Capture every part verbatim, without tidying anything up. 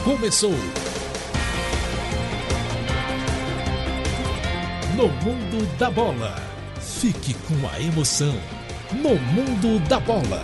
começou. No Mundo da Bola. Fique com a emoção. No Mundo da Bola.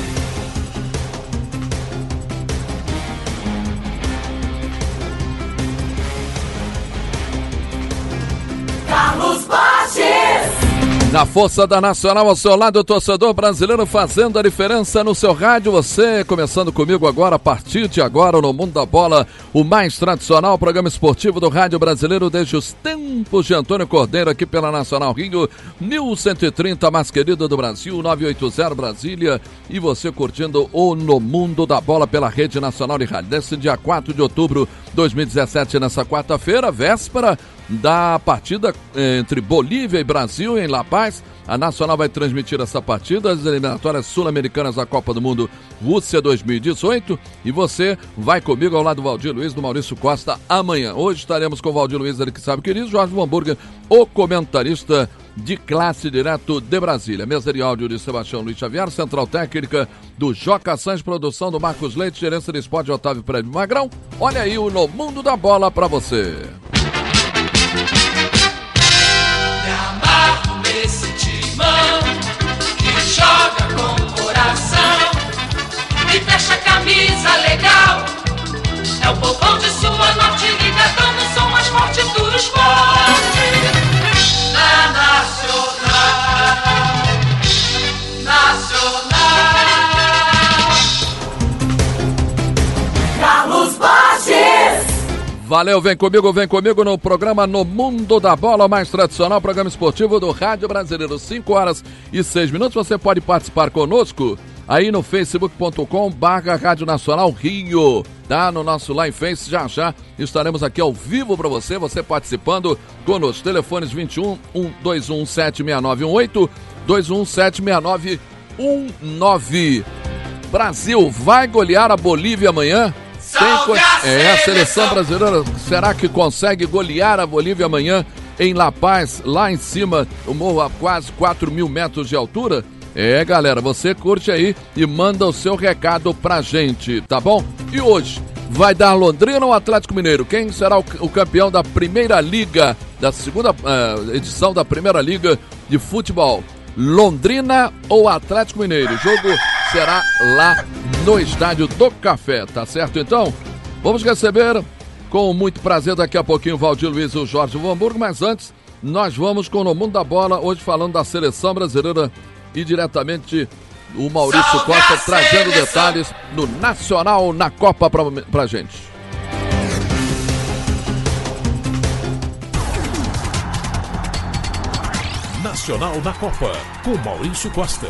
Carlos Borges. Na força da Nacional ao seu lado, o torcedor brasileiro fazendo a diferença no seu rádio. Você começando comigo agora, a partir de agora, no Mundo da Bola, o mais tradicional programa esportivo do rádio brasileiro desde os tempos de Antônio Cordeiro, aqui pela Nacional Rio, mil cento e trinta, mais querida do Brasil, nove oito zero Brasília, e você curtindo o No Mundo da Bola pela Rede Nacional de Rádio. Nesse dia quatro de outubro de dois mil e dezessete, nessa quarta-feira, véspera da partida entre Bolívia e Brasil em La Paz. A Nacional vai transmitir essa partida, as eliminatórias sul-americanas da Copa do Mundo Rússia dois mil e dezoito, e você vai comigo ao lado do Valdir Luiz, do Maurício Costa, amanhã. Hoje estaremos com o Valdir Luiz, ele que sabe, querido, Jorge Von Burger, o comentarista de classe direto de Brasília. Mesa de áudio de Sebastião Luiz Xavier, central técnica do Joca Sanz, produção do Marcos Leite, gerência de esporte de Otávio Prédio Magrão. Olha aí o No Mundo da Bola para você. Me amarro nesse timão que joga com o coração e fecha a camisa legal. É o povão de sua norte ligadão no som mais forte do esporte. Na Nacional, Nacional. Carlos Borges. Valeu, vem comigo, vem comigo no programa No Mundo da Bola, mais tradicional programa esportivo do Rádio Brasileiro. cinco horas e seis minutos, você pode participar conosco aí no facebook ponto com barra Rádio Nacional Rio, tá? No nosso Live Face, já já estaremos aqui ao vivo para você, você participando conosco. Telefones vinte e um, um dois um sete seis nove um oito, dois um sete seis nove um nove. Brasil vai golear a Bolívia amanhã? Tem, é, a seleção brasileira, será que consegue golear a Bolívia amanhã em La Paz, lá em cima, o morro a quase quatro mil metros de altura? É, galera, você curte aí e manda o seu recado pra gente, tá bom? E hoje, vai dar Londrina ou Atlético Mineiro? Quem será o, o campeão da Primeira Liga, da segunda uh, edição da Primeira Liga de Futebol? Londrina ou Atlético Mineiro? O jogo será lá no Estádio do Café, tá certo então? Vamos receber com muito prazer daqui a pouquinho o Valdir Luiz e o Jorge Von Burger, mas antes nós vamos com o No Mundo da Bola, hoje falando da seleção brasileira e diretamente o Maurício Costa trazendo detalhes no Nacional na Copa pra, pra gente. Nacional na Copa, com Maurício Costa.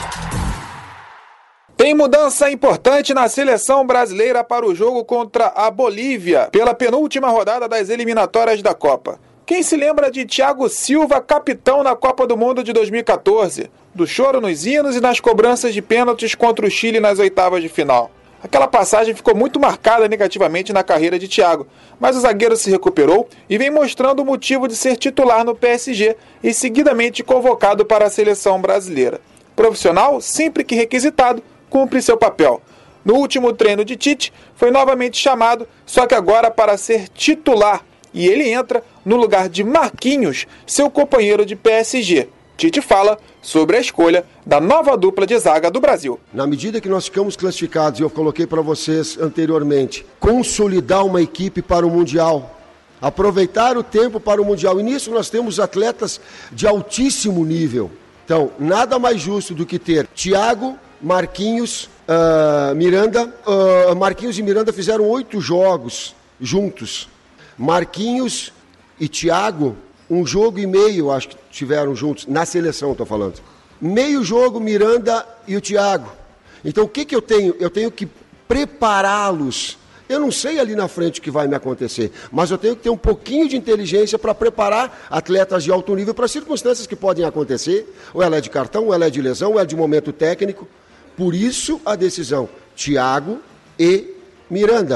Tem mudança importante na seleção brasileira para o jogo contra a Bolívia, pela penúltima rodada das eliminatórias da Copa. Quem se lembra de Thiago Silva, capitão na Copa do Mundo de dois mil e catorze? Do choro nos hinos e nas cobranças de pênaltis contra o Chile nas oitavas de final. Aquela passagem ficou muito marcada negativamente na carreira de Thiago, mas o zagueiro se recuperou e vem mostrando o motivo de ser titular no P S G e seguidamente convocado para a seleção brasileira. Profissional, sempre que requisitado, cumpre seu papel. No último treino de Tite, foi novamente chamado, só que agora para ser titular, e ele entra no lugar de Marquinhos, seu companheiro de P S G. Tite fala sobre a escolha da nova dupla de zaga do Brasil. Na medida que nós ficamos classificados, e eu coloquei para vocês anteriormente, consolidar uma equipe para o Mundial, aproveitar o tempo para o Mundial, e nisso nós temos atletas de altíssimo nível. Então, nada mais justo do que ter Thiago, Marquinhos, uh, Miranda. Uh, Marquinhos e Miranda fizeram oito jogos juntos. Marquinhos e Thiago, um jogo e meio, acho que tiveram juntos, na seleção, estou falando. Meio jogo, Miranda e o Thiago. Então, o que, que eu tenho? Eu tenho que prepará-los. Eu não sei ali na frente o que vai me acontecer, mas eu tenho que ter um pouquinho de inteligência para preparar atletas de alto nível para circunstâncias que podem acontecer. Ou ela é de cartão, ou ela é de lesão, ou ela é de momento técnico. Por isso, a decisão, Thiago e Miranda.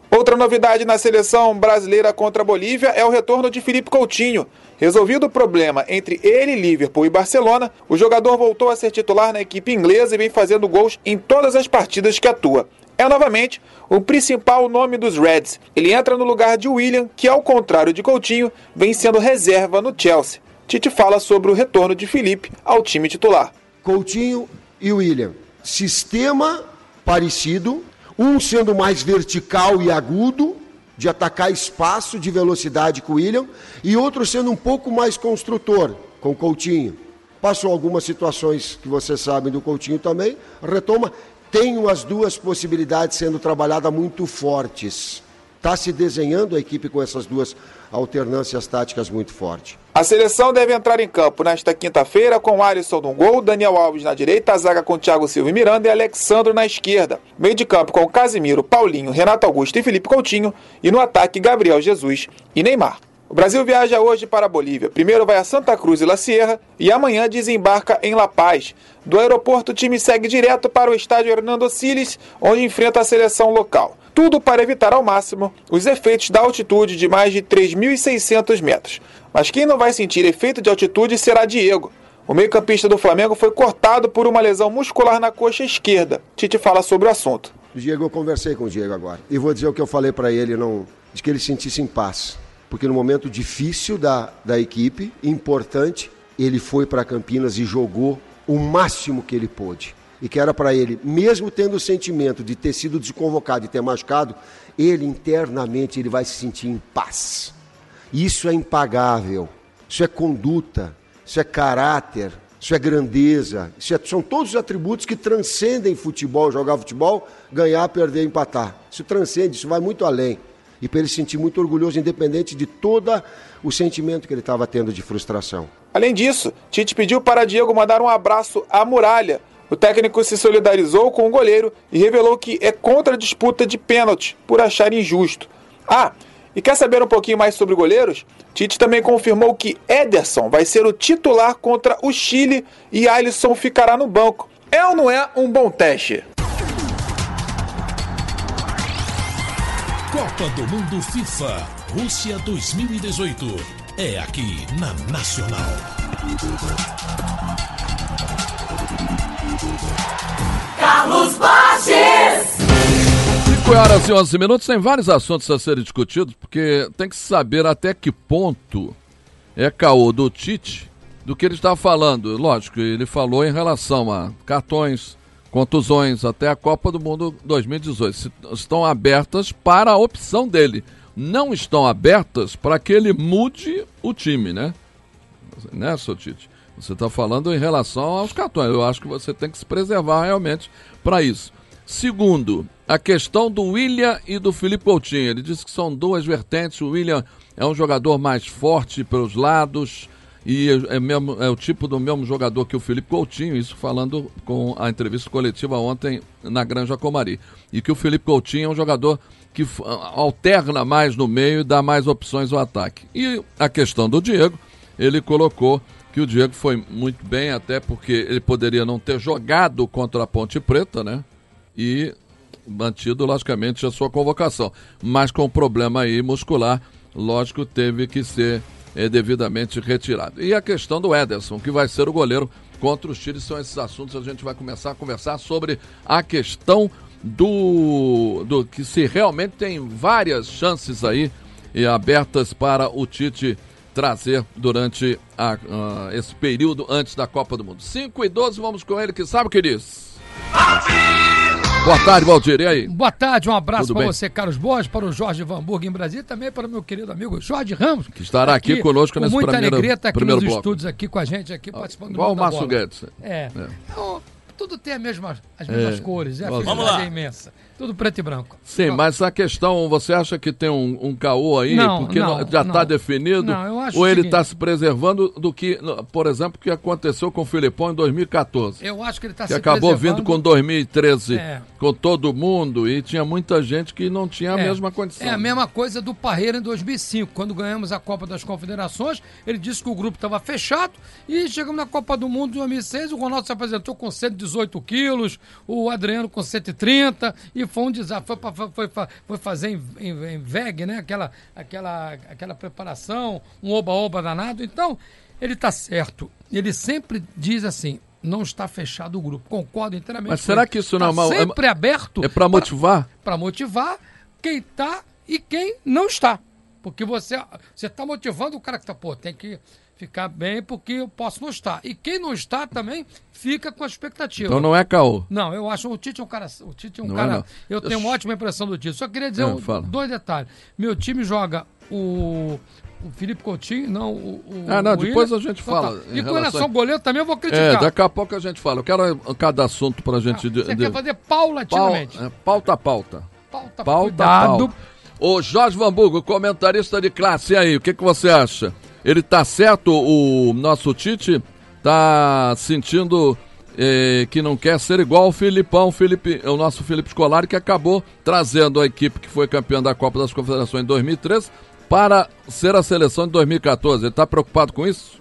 Outra novidade na seleção brasileira contra a Bolívia é o retorno de Philippe Coutinho. Resolvido o problema entre ele, Liverpool e Barcelona, o jogador voltou a ser titular na equipe inglesa e vem fazendo gols em todas as partidas que atua. É novamente o principal nome dos Reds. Ele entra no lugar de William, que ao contrário de Coutinho, vem sendo reserva no Chelsea. Tite fala sobre o retorno de Philippe ao time titular. Coutinho e William, sistema parecido, um sendo mais vertical e agudo, de atacar espaço, de velocidade com o William, e outro sendo um pouco mais construtor, com o Coutinho. Passou algumas situações que vocês sabem do Coutinho também, retoma. Tenho as duas possibilidades sendo trabalhadas muito fortes. Está se desenhando a equipe com essas duas alternâncias táticas muito fortes. A seleção deve entrar em campo nesta quinta-feira com Alisson no gol, Daniel Alves na direita, a zaga com Thiago Silva e Miranda e Alexandro na esquerda. Meio de campo com Casimiro, Paulinho, Renato Augusto e Felipe Coutinho. E no ataque, Gabriel Jesus e Neymar. O Brasil viaja hoje para a Bolívia. Primeiro vai a Santa Cruz e La Sierra e amanhã desembarca em La Paz. Do aeroporto, o time segue direto para o estádio Hernando Siles, onde enfrenta a seleção local. Tudo para evitar ao máximo os efeitos da altitude de mais de três mil e seiscentos metros. Mas quem não vai sentir efeito de altitude será Diego. O meio-campista do Flamengo foi cortado por uma lesão muscular na coxa esquerda. Tite fala sobre o assunto. Diego, eu conversei com o Diego agora. E vou dizer o que eu falei para ele, não, de que ele sentisse em paz. Porque no momento difícil da, da equipe, importante, ele foi para Campinas e jogou o máximo que ele pôde. E que era para ele, mesmo tendo o sentimento de ter sido desconvocado e ter machucado, ele internamente ele vai se sentir em paz. Isso é impagável, isso é conduta, isso é caráter, isso é grandeza, isso é, são todos os atributos que transcendem futebol, jogar futebol, ganhar, perder, empatar. Isso transcende, isso vai muito além. E para ele se sentir muito orgulhoso, independente de todo o sentimento que ele estava tendo de frustração. Além disso, Tite pediu para Diego mandar um abraço à muralha. O técnico se solidarizou com o goleiro e revelou que é contra a disputa de pênalti, por achar injusto. Ah, e quer saber um pouquinho mais sobre goleiros? Tite também confirmou que Ederson vai ser o titular contra o Chile e Alisson ficará no banco. É ou não é um bom teste? Copa do Mundo FIFA Rússia dois mil e dezoito. É aqui na Nacional. Carlos Borges! cinco horas e onze minutos, tem vários assuntos a serem discutidos, porque tem que saber até que ponto é caô do Tite do que ele está falando. Lógico, ele falou em relação a cartões, contusões, até a Copa do Mundo dois mil e dezoito. Estão abertas para a opção dele. Não estão abertas para que ele mude o time, né? Né, seu Tite? Você está falando em relação aos cartões. Eu acho que você tem que se preservar realmente para isso. Segundo, a questão do William e do Philippe Coutinho. Ele disse que são duas vertentes. O William é um jogador mais forte pelos lados e é, mesmo, é o tipo do mesmo jogador que o Philippe Coutinho. Isso falando com a entrevista coletiva ontem na Granja Comari. E que o Philippe Coutinho é um jogador que alterna mais no meio e dá mais opções ao ataque. E a questão do Diego, ele colocou que o Diego foi muito bem, até porque ele poderia não ter jogado contra a Ponte Preta, né? E mantido, logicamente, a sua convocação. Mas com problema aí muscular, lógico, teve que ser é, devidamente retirado. E a questão do Ederson, que vai ser o goleiro contra o Chile, são esses assuntos. A gente vai começar a conversar sobre a questão do, do que se realmente tem várias chances aí e abertas para o Tite trazer durante a, uh, esse período antes da Copa do Mundo. cinco e doze, vamos com ele que sabe o que diz. Boa tarde, Valdir, e aí? Boa tarde, um abraço para você, Carlos Borges, para o Jorge Van Burg em Brasília, também para o meu querido amigo Jorge Ramos, que estará aqui, aqui conosco com nesse muita primeiro, alegria, tá aqui primeiro nos bloco. Estúdios aqui com a gente, aqui participando Igual do o Márcio Guedes. É, é. Então, tudo tem a mesma, as É. mesmas cores, é, a felicidade é imensa. Tudo preto e branco. Sim, Então, mas a questão, você acha que tem um, um caô aí? Não, porque não, já está não. definido? Não, eu acho ou ele o seguinte- está se preservando do que, por exemplo, que aconteceu com o Filipão em dois mil e catorze? Eu acho que ele está Que se acabou preservando. vindo com dois mil e treze, É. com todo mundo, e tinha muita gente que não tinha a É, mesma condição. É a mesma coisa do Parreira em dois mil e cinco, quando ganhamos a Copa das Confederações, ele disse que o grupo estava fechado e chegamos na Copa do Mundo de dois mil e seis, o Ronaldo se apresentou com cento e dezoito quilos, o Adriano com cento e trinta, e foi um desafio, foi, foi, foi, foi fazer em, em, em V E G, né? Aquela, aquela, aquela preparação, um oba-oba danado. Então, ele está certo. Ele sempre diz assim, não está fechado o grupo. Concordo inteiramente. Mas será que isso não é uma... sempre é, aberto. É para motivar? Para motivar quem está e quem não está. Porque você está motivando o cara que está, pô, tem que ficar bem porque eu posso não estar. E quem não está também fica com a expectativa. Então não é caô. Não, eu acho o Tite é um cara... O Tite é um não cara... É, eu tenho uma ótima impressão do Tite. Só queria dizer não, um, dois detalhes. Meu time joga o... O Felipe Coutinho, não, o, o Ah, não, o depois Willian. a gente Então, fala. tá. E com relação ao goleiro também eu vou criticar. É, daqui a pouco a gente fala. Eu quero cada assunto pra gente... Ah, de, você de... quer fazer paulatinamente. Pau, é, pauta a pauta. Pauta, pauta cuidado. Pauta. Ô Jorge Vanburgo, comentarista de classe, e aí, o que, que você acha? Ele tá certo, o nosso Tite tá sentindo eh, que não quer ser igual ao Filipão, Felipe, o nosso Felipe Scolari, que acabou trazendo a equipe que foi campeã da Copa das Confederações em dois mil e treze para ser a seleção de dois mil e quatorze. Ele está preocupado com isso?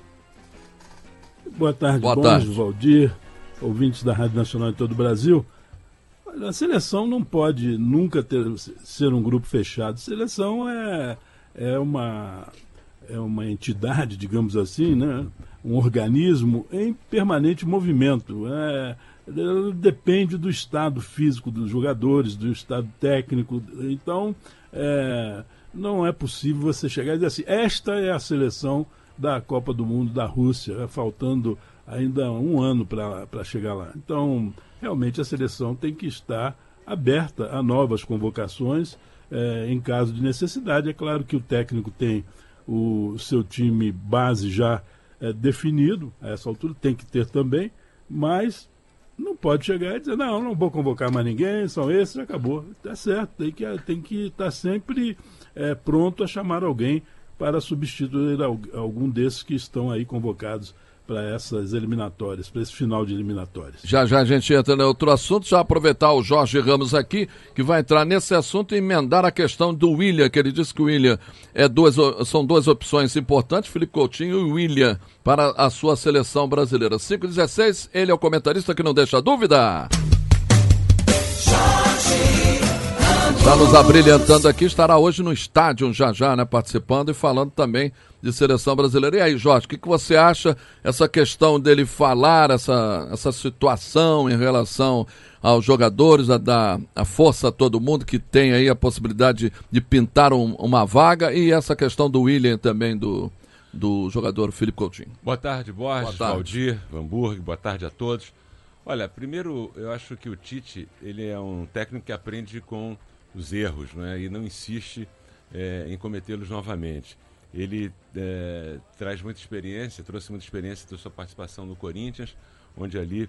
Boa tarde, Boa bons, tarde. Valdir, ouvintes da Rádio Nacional de todo o Brasil. Olha, a seleção não pode nunca ter, ser um grupo fechado. A seleção é, é, uma, é uma entidade, digamos assim, né? Um organismo em permanente movimento. É, depende do estado físico dos jogadores, do estado técnico. Então, é, não é possível você chegar e dizer assim, esta é a seleção da Copa do Mundo da Rússia, faltando ainda um ano para chegar lá. Então, realmente a seleção tem que estar aberta a novas convocações é, em caso de necessidade. É claro que o técnico tem o seu time base já é, definido, a essa altura tem que ter também, mas não pode chegar e dizer, não, não vou convocar mais ninguém, são esses, acabou. Está certo, tem que tem que estar sempre é, pronto a chamar alguém para substituir algum desses que estão aí convocados para essas eliminatórias, para esse final de eliminatórias. Já já a gente entra em outro assunto, já aproveitar o Jorge Ramos aqui, que vai entrar nesse assunto e emendar a questão do Willian, que ele disse que o Willian é duas, são duas opções importantes, Felipe Coutinho e o Willian, para a sua seleção brasileira. cinco e dezesseis, ele é o comentarista que não deixa dúvida. Está nos abrilhantando aqui, estará hoje no estádio já já, né, participando e falando também de seleção brasileira. E aí, Jorge, o que, que você acha essa questão dele falar, essa, essa situação em relação aos jogadores, a dar a força a todo mundo que tem aí a possibilidade de, de pintar um, uma vaga, e essa questão do Willian também, do, do jogador Felipe Coutinho? Boa tarde, Borges, boa tarde. Valdir, Vanburg, boa tarde a todos. Olha, primeiro, eu acho que o Tite, ele é um técnico que aprende com os erros, né, e não insiste é, em cometê-los novamente. Ele é, traz muita experiência, trouxe muita experiência da sua participação no Corinthians, onde ali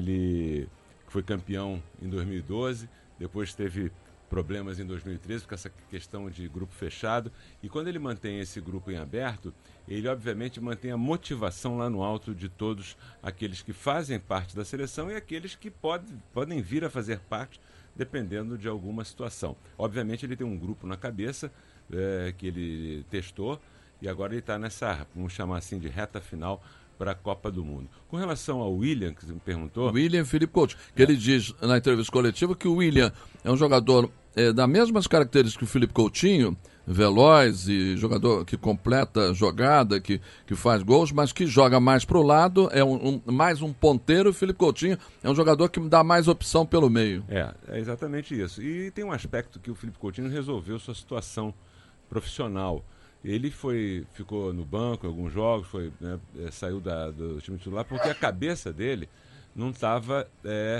ele foi campeão em dois mil e doze, depois teve problemas em dois mil e treze com essa questão de grupo fechado, e quando ele mantém esse grupo em aberto, ele obviamente mantém a motivação lá no alto de todos aqueles que fazem parte da seleção e aqueles que pode, podem vir a fazer parte dependendo de alguma situação. Obviamente ele tem um grupo na cabeça é, que ele testou e agora ele está nessa, vamos chamar assim, de reta final para a Copa do Mundo. Com relação ao Willian, que você me perguntou... Willian e Felipe Coutinho, que é. ele diz na entrevista coletiva que o Willian é um jogador é, das mesmas características que o Felipe Coutinho, veloz e jogador que completa jogada, que, que faz gols, mas que joga mais para o lado, é um, um, mais um ponteiro. O Felipe Coutinho é um jogador que dá mais opção pelo meio. É, é exatamente isso. E tem um aspecto que o Felipe Coutinho resolveu sua situação profissional. Ele foi, ficou no banco em alguns jogos, foi, né, saiu da, do time titular, porque a cabeça dele não estava é,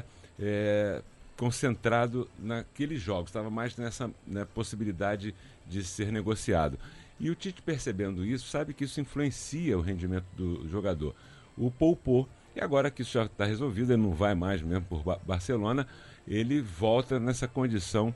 é, concentrado naqueles jogos, estava mais nessa, né, possibilidade de ser negociado. E o Tite, percebendo isso, sabe que isso influencia o rendimento do jogador. O poupou, e agora que isso já está resolvido, ele não vai mais mesmo por Ba- Barcelona, ele volta nessa condição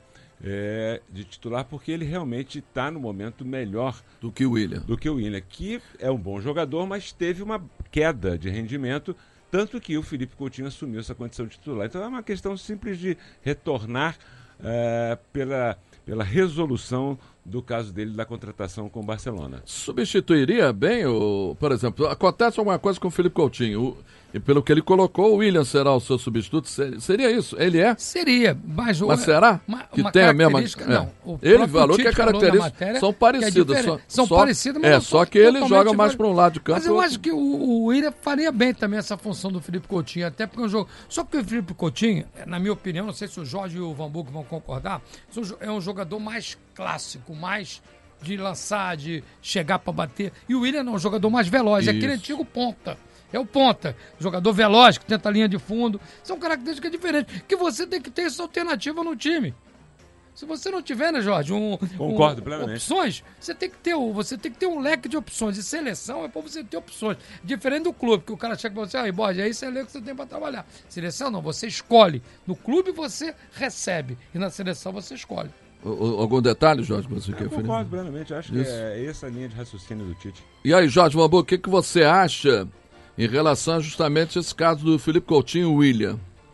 É, de titular, porque ele realmente está no momento melhor do que o Willian. Do que o Willian, que é um bom jogador, mas teve uma queda de rendimento, tanto que o Felipe Coutinho assumiu essa condição de titular. Então é uma questão simples de retornar é, pela, pela resolução do caso dele da contratação com o Barcelona. Substituiria bem, o, por exemplo, acontece alguma coisa com o Felipe Coutinho, o, e pelo que ele colocou, o William será o seu substituto, seria isso? Ele é? Seria, mas... Mas será uma, que uma tem a mesma... Não, é. Ele falou que as características são parecidas. É só, são só, parecidas, mas é, não só que ele joga mais var... para um lado de campo. Mas eu acho que o, o William faria bem também essa função do Felipe Coutinho, até porque é um jogo... Só que o Felipe Coutinho, na minha opinião, não sei se o Jorge e o Van Burg vão concordar, é um jogador mais clássico, mais... de lançar, de chegar para bater. E o William não, é um jogador mais veloz, é aquele antigo ponta. É o ponta, jogador veloz, que tenta a linha de fundo. São características diferentes, que você tem que ter essa alternativa no time. Se você não tiver, né, Jorge, um, Concordo um, plenamente. opções, você tem, que ter, você tem que ter um leque de opções. E seleção é para você ter opções. Diferente do clube, que o cara chega para você, aí, Borges, aí você é o que você tem para trabalhar. Seleção não, você escolhe. No clube você recebe, e na seleção você escolhe. O, algum detalhe, Jorge, que você Eu quer falar? concordo plenamente, acho Isso. que é essa a linha de raciocínio do Tite. E aí, Jorge Van Burg, o que, que você acha em relação a justamente esse caso do Felipe Coutinho e o William?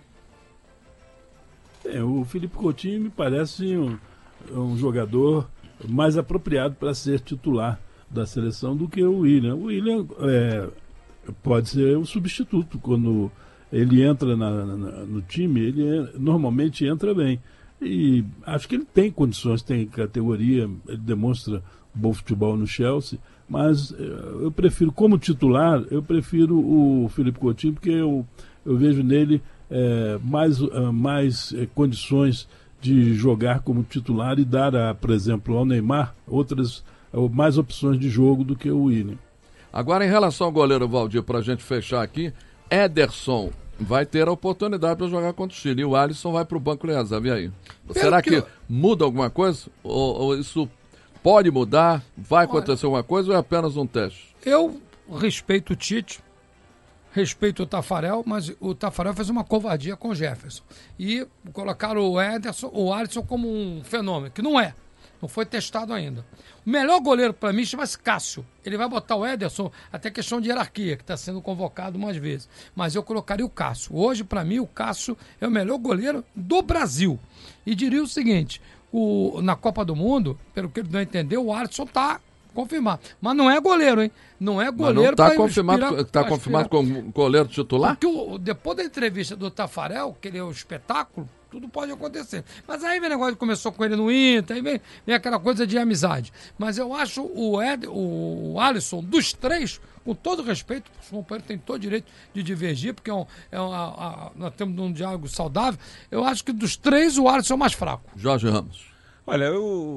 É, o Felipe Coutinho me parece um, um jogador mais apropriado para ser titular da seleção do que o William. O William é, pode ser o substituto. Quando ele entra na, na, no time, ele é, normalmente entra bem. E acho que ele tem condições, tem categoria, ele demonstra bom futebol no Chelsea, mas eu prefiro, como titular, eu prefiro o Felipe Coutinho, porque eu, eu vejo nele é, mais, mais é, condições de jogar como titular e dar, a, por exemplo, ao Neymar outras, mais opções de jogo do que o William. Agora, em relação ao goleiro Valdir, para a gente fechar aqui, Ederson vai ter a oportunidade para jogar contra o Chile. E o Alisson vai para o banco de reserva. E aí? Pelo Será que, que eu... muda alguma coisa? Ou, ou isso pode mudar? Vai acontecer Olha, alguma coisa ou é apenas um teste? Eu respeito o Tite, respeito o Tafarel, mas o Tafarel fez uma covardia com o Jefferson. E colocaram o Ederson, o Alisson como um fenômeno, que não é. Não foi testado ainda. O melhor goleiro para mim chama-se Cássio. Ele vai botar o Ederson, até questão de hierarquia, que está sendo convocado mais vezes. Mas eu colocaria o Cássio. Hoje, para mim, o Cássio é o melhor goleiro do Brasil. E diria o seguinte, o, na Copa do Mundo, pelo que ele não entendeu, o Alisson está confirmado. Mas não é goleiro, hein? Não é goleiro. Está confirmado, tá confirmado como goleiro titular? Porque o, depois da entrevista do Tafarel, que ele é um espetáculo, tudo pode acontecer. Mas aí vem o negócio que começou com ele no Inter, aí vem, vem aquela coisa de amizade. Mas eu acho o, Ed, o Alisson, dos três, com todo respeito, os companheiros têm todo o direito de divergir, porque é um, é uma, a, nós temos um diálogo saudável. Eu acho que dos três, o Alisson é o mais fraco. Jorge Ramos. Olha,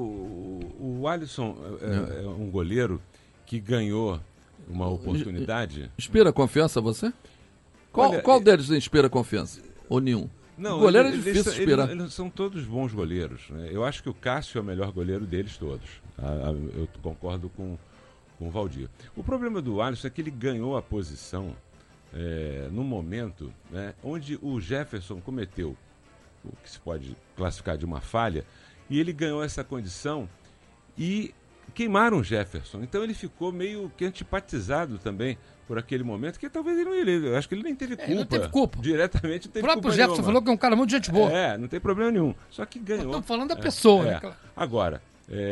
o, o Alisson é, é um goleiro que ganhou uma oportunidade. Inspira confiança a você? Qual, Olha, qual deles inspira confiança? Ou nenhum? Não, o goleiro eles, é difícil eles, inspirar. Eles, eles são todos bons goleiros, né? Eu acho que o Cássio é o melhor goleiro deles todos. Eu concordo com, com o Valdir. O problema do Alisson é que ele ganhou a posição é, no momento, né, onde o Jefferson cometeu o que se pode classificar de uma falha, e ele ganhou essa condição e queimaram o Jefferson. Então ele ficou meio que antipatizado também por aquele momento, que talvez ele não ele, eu acho que ele nem teve culpa. É, não teve culpa. Diretamente não teve culpa. O próprio culpa Jefferson nenhuma. falou que é um cara muito gente boa. É, não tem problema nenhum. Só que ganhou. Estamos falando da é, pessoa, é. né? Agora,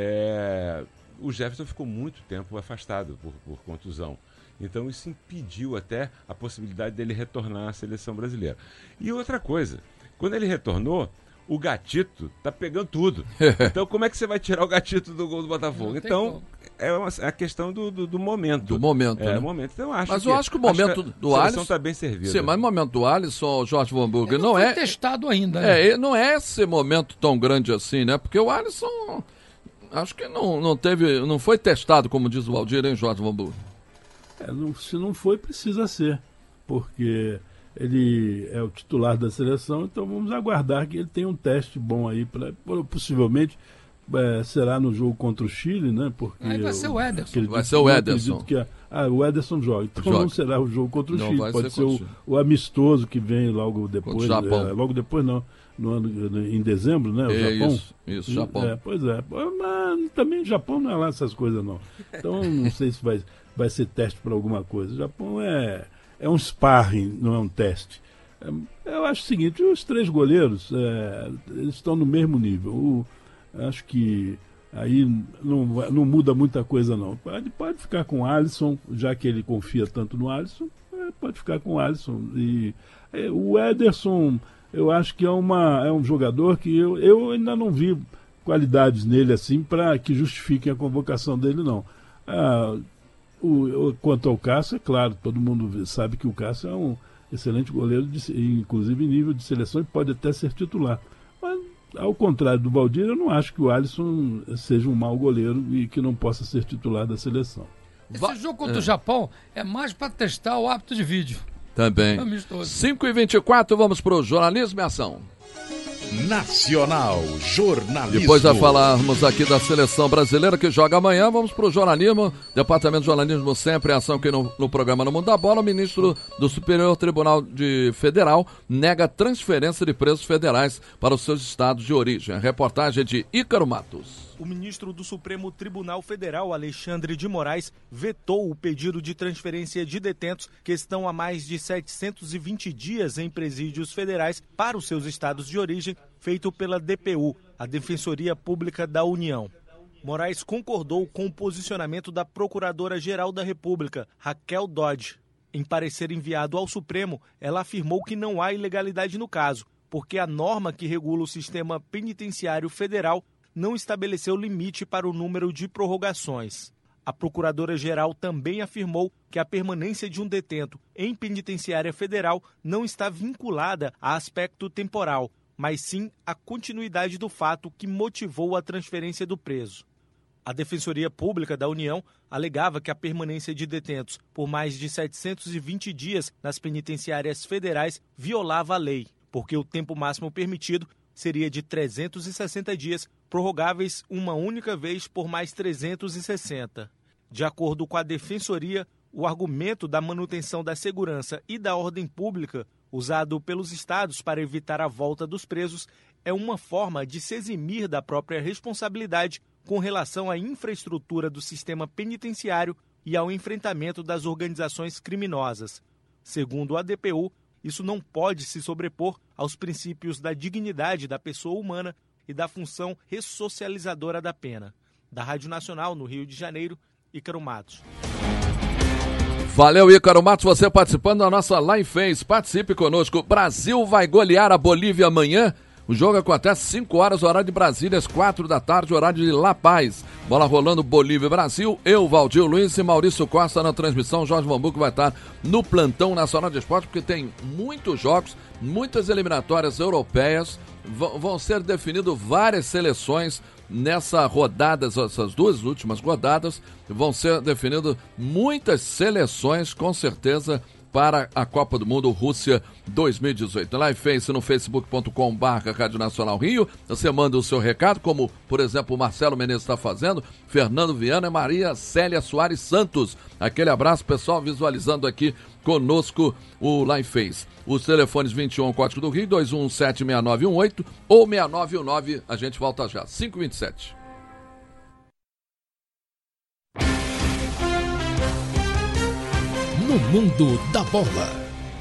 é, o Jefferson ficou muito tempo afastado por, por contusão. Então isso impediu até a possibilidade dele retornar à seleção brasileira. E outra coisa, quando ele retornou, o Gatito tá pegando tudo. Então como é que você vai tirar o Gatito do gol do Botafogo? Então é, uma, é a questão do, do, do momento. Do momento, É, né? o momento. Então, eu acho mas que, eu acho que o momento acho que do a Alisson está bem servida. Sim, mas o momento do Alisson, Jorge Van Burg, não, não é testado ainda, né? É, não é esse momento tão grande assim, né? Porque o Alisson acho que não, não teve, não foi testado, como diz o Valdir, hein, Jorge Van Burg? É, não, se não foi, precisa ser, porque ele é o titular da seleção, então vamos aguardar que ele tenha um teste bom aí, pra, possivelmente é, será no jogo contra o Chile, né? Porque aí vai ser o Ederson. Acredito, vai ser o Ederson. Que a, ah, o Ederson joga, então joga. Não será o jogo contra o não, Chile, pode ser, ser o, o amistoso que vem logo depois, Japão. É, logo depois não, no ano, em dezembro, né? O é, Japão. Isso, isso, Japão. É, pois é, mas também o Japão não é lá essas coisas não, então não sei se vai, vai ser teste para alguma coisa. O Japão é, é um sparring, não é um teste. Eu acho o seguinte, os três goleiros é, eles estão no mesmo nível. O, acho que aí não, não muda muita coisa não. Pode, pode ficar com o Alisson, já que ele confia tanto no Alisson, é, pode ficar com o Alisson. E é, o Ederson, eu acho que é, uma, é um jogador que eu, eu ainda não vi qualidades nele assim para que justifiquem a convocação dele, não. Ah, o, o, quanto ao Cássio, é claro, todo mundo sabe que o Cássio é um excelente goleiro, de, inclusive em nível de seleção, e pode até ser titular. Mas, ao contrário do Valdir, eu não acho que o Alisson seja um mau goleiro e que não possa ser titular da seleção. Esse jogo contra é. o Japão é mais para testar o hábito de vídeo. Também. cinco e vinte e quatro, vamos para o Jornalismo e Ação. Nacional Jornalismo. Depois de falarmos aqui da seleção brasileira que joga amanhã, vamos para o jornalismo. Departamento de Jornalismo sempre em ação aqui no, no programa No Mundo da Bola. O ministro do Superior Tribunal de Federal nega transferência de presos federais para os seus estados de origem. A reportagem de Ícaro Matos. O ministro do Supremo Tribunal Federal, Alexandre de Moraes, vetou o pedido de transferência de detentos que estão há mais de setecentos e vinte dias em presídios federais para os seus estados de origem, feito pela D P U, a Defensoria Pública da União. Moraes concordou com o posicionamento da Procuradora-Geral da República, Raquel Dodge. Em parecer enviado ao Supremo, ela afirmou que não há ilegalidade no caso, porque a norma que regula o sistema penitenciário federal não estabeleceu limite para o número de prorrogações. A Procuradora-Geral também afirmou que a permanência de um detento em penitenciária federal não está vinculada a aspecto temporal, mas sim à continuidade do fato que motivou a transferência do preso. A Defensoria Pública da União alegava que a permanência de detentos por mais de setecentos e vinte dias nas penitenciárias federais violava a lei, porque o tempo máximo permitido seria de trezentos e sessenta dias, prorrogáveis uma única vez por mais trezentos e sessenta. De acordo com a Defensoria, o argumento da manutenção da segurança e da ordem pública, usado pelos estados para evitar a volta dos presos, é uma forma de se eximir da própria responsabilidade com relação à infraestrutura do sistema penitenciário e ao enfrentamento das organizações criminosas. Segundo a D P U, isso não pode se sobrepor aos princípios da dignidade da pessoa humana e da função ressocializadora da pena. Da Rádio Nacional, no Rio de Janeiro, Ícaro Matos. Valeu, Ícaro Matos, você participando da nossa Live Face. Participe conosco. Brasil vai golear a Bolívia amanhã. O jogo acontece às cinco horas, horário de Brasília, às quatro da tarde, horário de La Paz. Bola rolando Bolívia e Brasil. Eu, Valdir Luiz e Maurício Costa na transmissão. Jorge Bambuco vai estar no plantão nacional de esporte, porque tem muitos jogos, muitas eliminatórias europeias. V- vão ser definidas várias seleções nessa rodada, essas duas últimas rodadas. Vão ser definidas muitas seleções, com certeza, para a Copa do Mundo Rússia dois mil e dezoito. Live Face no facebook ponto com barra Rádio Nacional Rio. Você manda o seu recado, como, por exemplo, o Marcelo Menezes está fazendo, Fernando Viana e Maria Célia Soares Santos. Aquele abraço, pessoal, visualizando aqui conosco o Live Face. Os telefones vinte e um, código do Rio, dois um sete, seis nove um oito ou seis nove um nove. A gente volta já. cinco e vinte e sete. No Mundo da Bola.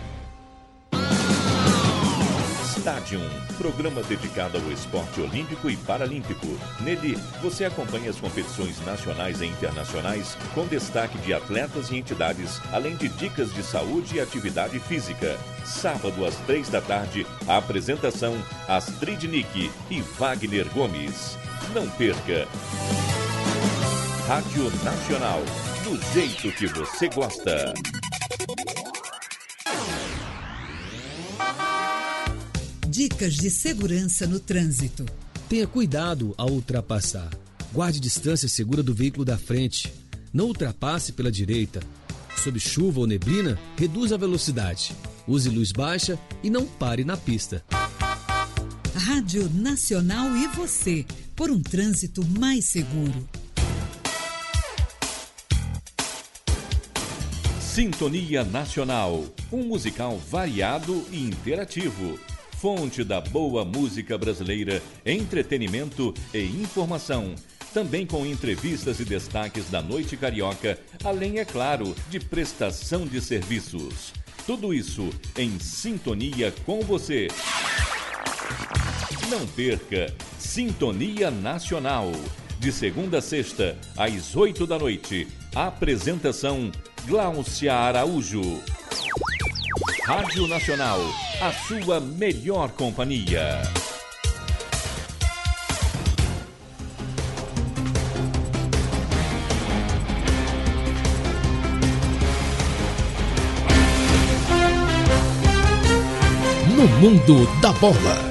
Stadium, programa dedicado ao esporte olímpico e paralímpico. Nele, você acompanha as competições nacionais e internacionais com destaque de atletas e entidades, além de dicas de saúde e atividade física. Sábado, às três da tarde, a apresentação Astrid Nick e Wagner Gomes. Não perca! Rádio Nacional, do jeito que você gosta. Dicas de segurança no trânsito. Tenha cuidado ao ultrapassar. Guarde distância segura do veículo da frente. Não ultrapasse pela direita. Sob chuva ou neblina, reduza a velocidade. Use luz baixa e não pare na pista. Rádio Nacional e você, por um trânsito mais seguro. Sintonia Nacional, um musical variado e interativo. Fonte da boa música brasileira, entretenimento e informação. Também com entrevistas e destaques da noite carioca, além, é claro, de prestação de serviços. Tudo isso em sintonia com você. Não perca Sintonia Nacional. De segunda a sexta, às oito da noite. Apresentação Gláucia Araújo. Rádio Nacional, a sua melhor companhia. No mundo da bola.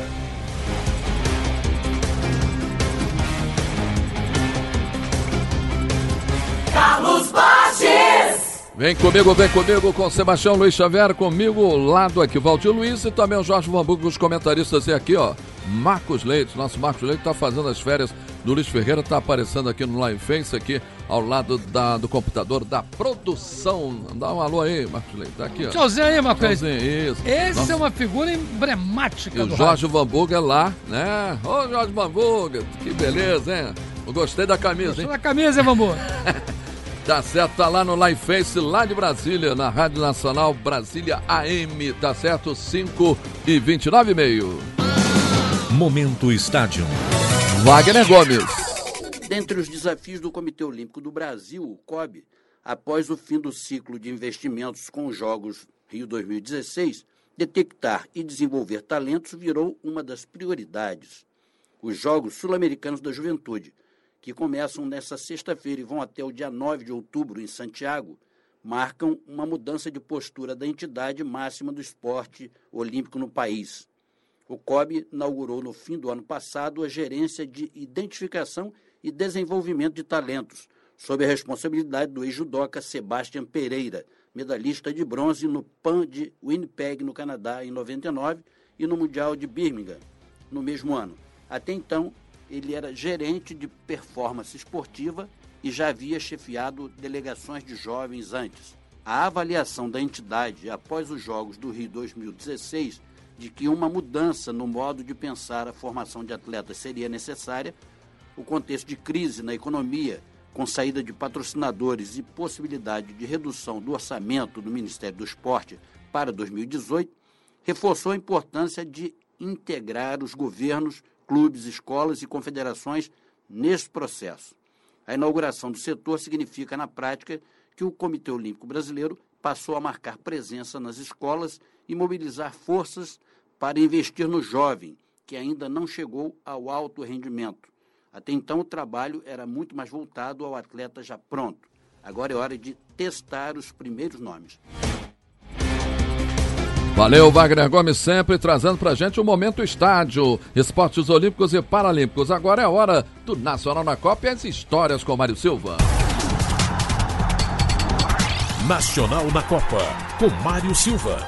Carlos Bages! Vem comigo, vem comigo com Sebastião Luiz Xavier, comigo ao lado aqui, Valdir Luiz e também o Jorge Vanburgo, os comentaristas. E aqui, ó, Marcos Leite, nosso Marcos Leite tá fazendo as férias do Luiz Ferreira, tá aparecendo aqui no Live Face, aqui ao lado da, do computador da produção. Dá um alô aí, Marcos Leite, tá aqui, ó. Tchauzinho aí, Marcos Leite. Tchauzinho, isso. Esse Nossa. é uma figura emblemática. E o do Jorge rádio. Vanburgo é lá, né? Ô, Jorge Vanburgo, que beleza, hein? Eu gostei da camisa, Gostou hein? da camisa, hein, Vanburgo? Tá certo, tá lá no Live Face, lá de Brasília, na Rádio Nacional Brasília A M, tá certo? cinco e vinte e nove e meio. Momento Estádio. Wagner Gomes. Dentre os desafios do Comitê Olímpico do Brasil, o C O B, após o fim do ciclo de investimentos com os Jogos Rio dois mil e dezesseis, detectar e desenvolver talentos virou uma das prioridades. Os Jogos Sul-Americanos da Juventude, que começam nesta sexta-feira e vão até o dia nove de outubro em Santiago, marcam uma mudança de postura da entidade máxima do esporte olímpico no país. O C O B inaugurou no fim do ano passado a gerência de identificação e desenvolvimento de talentos, sob a responsabilidade do ex-judoca Sebastião Pereira, medalhista de bronze no Pan de Winnipeg, no Canadá, em noventa e nove, e no Mundial de Birmingham, no mesmo ano. Até então, ele era gerente de performance esportiva e já havia chefiado delegações de jovens antes. A avaliação da entidade após os Jogos do Rio dois mil e dezesseis de que uma mudança no modo de pensar a formação de atletas seria necessária, o contexto de crise na economia, com saída de patrocinadores e possibilidade de redução do orçamento do Ministério do Esporte para dois mil e dezoito, reforçou a importância de integrar os governos, clubes, escolas e confederações nesse processo. A inauguração do setor significa, na prática, que o Comitê Olímpico Brasileiro passou a marcar presença nas escolas e mobilizar forças para investir no jovem, que ainda não chegou ao alto rendimento. Até então, o trabalho era muito mais voltado ao atleta já pronto. Agora é hora de testar os primeiros nomes. Valeu, Wagner Gomes, sempre trazendo pra gente o Momento Estádio, esportes olímpicos e paralímpicos. Agora é a hora do Nacional na Copa e as histórias com Mário Silva. Nacional na Copa, com Mário Silva.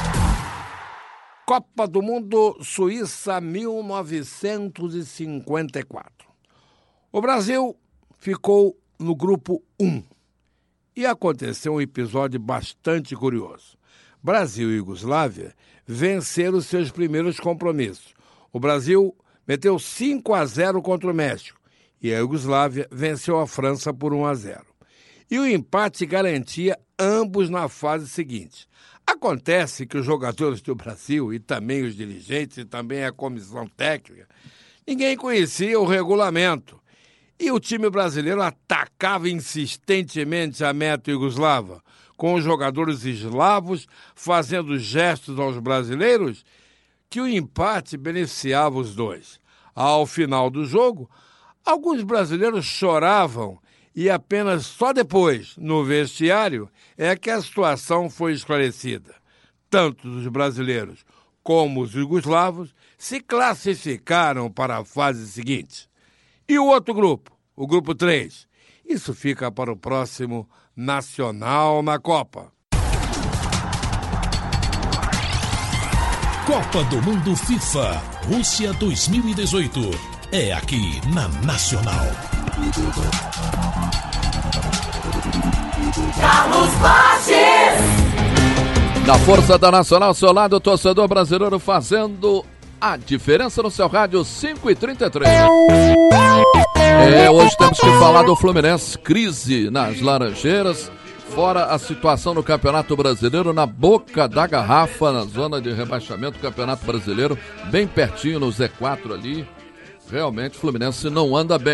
Copa do Mundo Suíça mil novecentos e cinquenta e quatro. O Brasil ficou no grupo um e aconteceu um episódio bastante curioso. Brasil e Iugoslávia venceram seus primeiros compromissos. O Brasil meteu cinco a zero contra o México e a Iugoslávia venceu a França por um a zero. E o empate garantia ambos na fase seguinte. Acontece que os jogadores do Brasil e também os dirigentes e também a comissão técnica, ninguém conhecia o regulamento. E o time brasileiro atacava insistentemente a meta iugoslava, com os jogadores eslavos fazendo gestos aos brasileiros que o empate beneficiava os dois. Ao final do jogo, alguns brasileiros choravam e apenas só depois, no vestiário, é que a situação foi esclarecida. Tanto os brasileiros como os iugoslavos se classificaram para a fase seguinte. E o outro grupo, o grupo três, isso fica para o próximo Nacional na Copa. Copa do Mundo FIFA, Rússia dois mil e dezoito. É aqui na Nacional. Carlos Bages! Na força da Nacional, ao seu lado, o torcedor brasileiro fazendo a diferença no seu rádio cinco e trinta e três. É, hoje temos que falar do Fluminense, crise nas Laranjeiras, fora a situação no Campeonato Brasileiro, na boca da garrafa, na zona de rebaixamento do Campeonato Brasileiro, bem pertinho no Z quatro ali. Realmente o Fluminense não anda bem.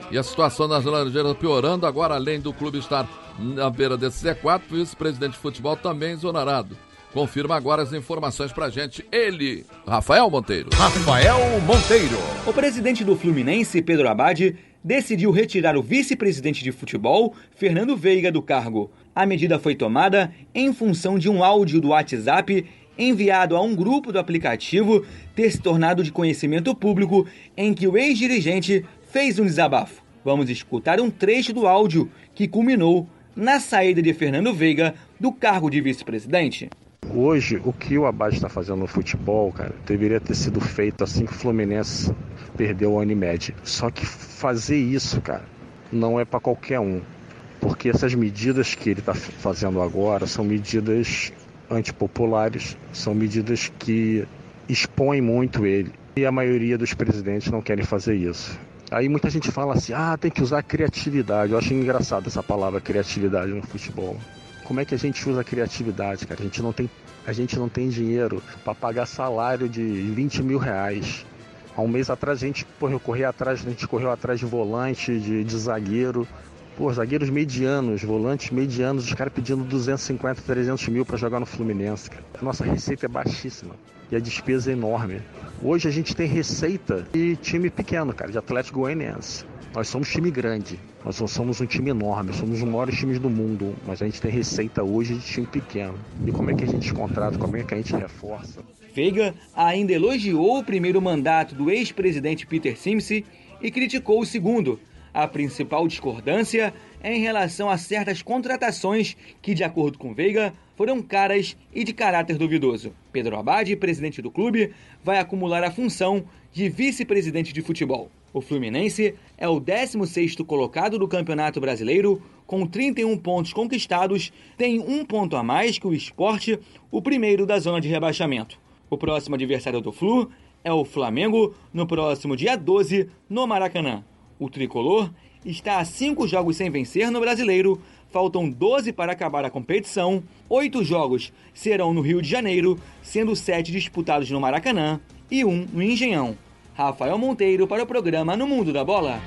E a situação das Laranjeiras piorando, agora além do clube estar na beira desse Z quatro, o vice-presidente de futebol também exonerado. Confirma agora as informações pra gente, ele, Rafael Monteiro. Rafael Monteiro. O presidente do Fluminense, Pedro Abad, decidiu retirar o vice-presidente de futebol, Fernando Veiga, do cargo. A medida foi tomada em função de um áudio do WhatsApp enviado a um grupo do aplicativo ter se tornado de conhecimento público em que o ex-dirigente fez um desabafo. Vamos escutar um trecho do áudio que culminou na saída de Fernando Veiga do cargo de vice-presidente. Hoje, o que o Abad está fazendo no futebol, cara, deveria ter sido feito assim que o Fluminense perdeu o Unimed. Só que fazer isso, cara, não é para qualquer um. Porque essas medidas que ele está fazendo agora são medidas antipopulares, são medidas que expõem muito ele. E a maioria dos presidentes não querem fazer isso. Aí muita gente fala assim, ah, tem que usar criatividade. Eu acho engraçado essa palavra criatividade no futebol. Como é que a gente usa a criatividade, cara? A gente não tem, a gente não tem dinheiro para pagar salário de vinte mil reais. Há um mês atrás a gente correu, correu atrás, a gente correu atrás de volante, de, de zagueiro. Pô, zagueiros medianos, volantes medianos, os caras pedindo duzentos e cinquenta, trezentos mil para jogar no Fluminense. Cara. A nossa receita é baixíssima e a despesa é enorme. Hoje a gente tem receita de time pequeno, cara, de Atlético Goianiense. Nós somos time grande, nós não somos um time enorme, somos os maiores times do mundo, mas a gente tem receita hoje de time pequeno. E como é que a gente contrata, como é que a gente reforça? Veiga ainda elogiou o primeiro mandato do ex-presidente Peter Simse e criticou o segundo. A principal discordância é em relação a certas contratações que, de acordo com Veiga, foram caras e de caráter duvidoso. Pedro Abad, presidente do clube, vai acumular a função de vice-presidente de futebol. O Fluminense é o décimo sexto colocado do Campeonato Brasileiro, com trinta e um pontos conquistados, tem um ponto a mais que o Sport, o primeiro da zona de rebaixamento. O próximo adversário do Flu é o Flamengo, no próximo dia doze, no Maracanã. O tricolor está a cinco jogos sem vencer no Brasileiro, faltam doze para acabar a competição, oito jogos serão no Rio de Janeiro, sendo sete disputados no Maracanã e um no Engenhão. Rafael Monteiro para o programa No Mundo da Bola.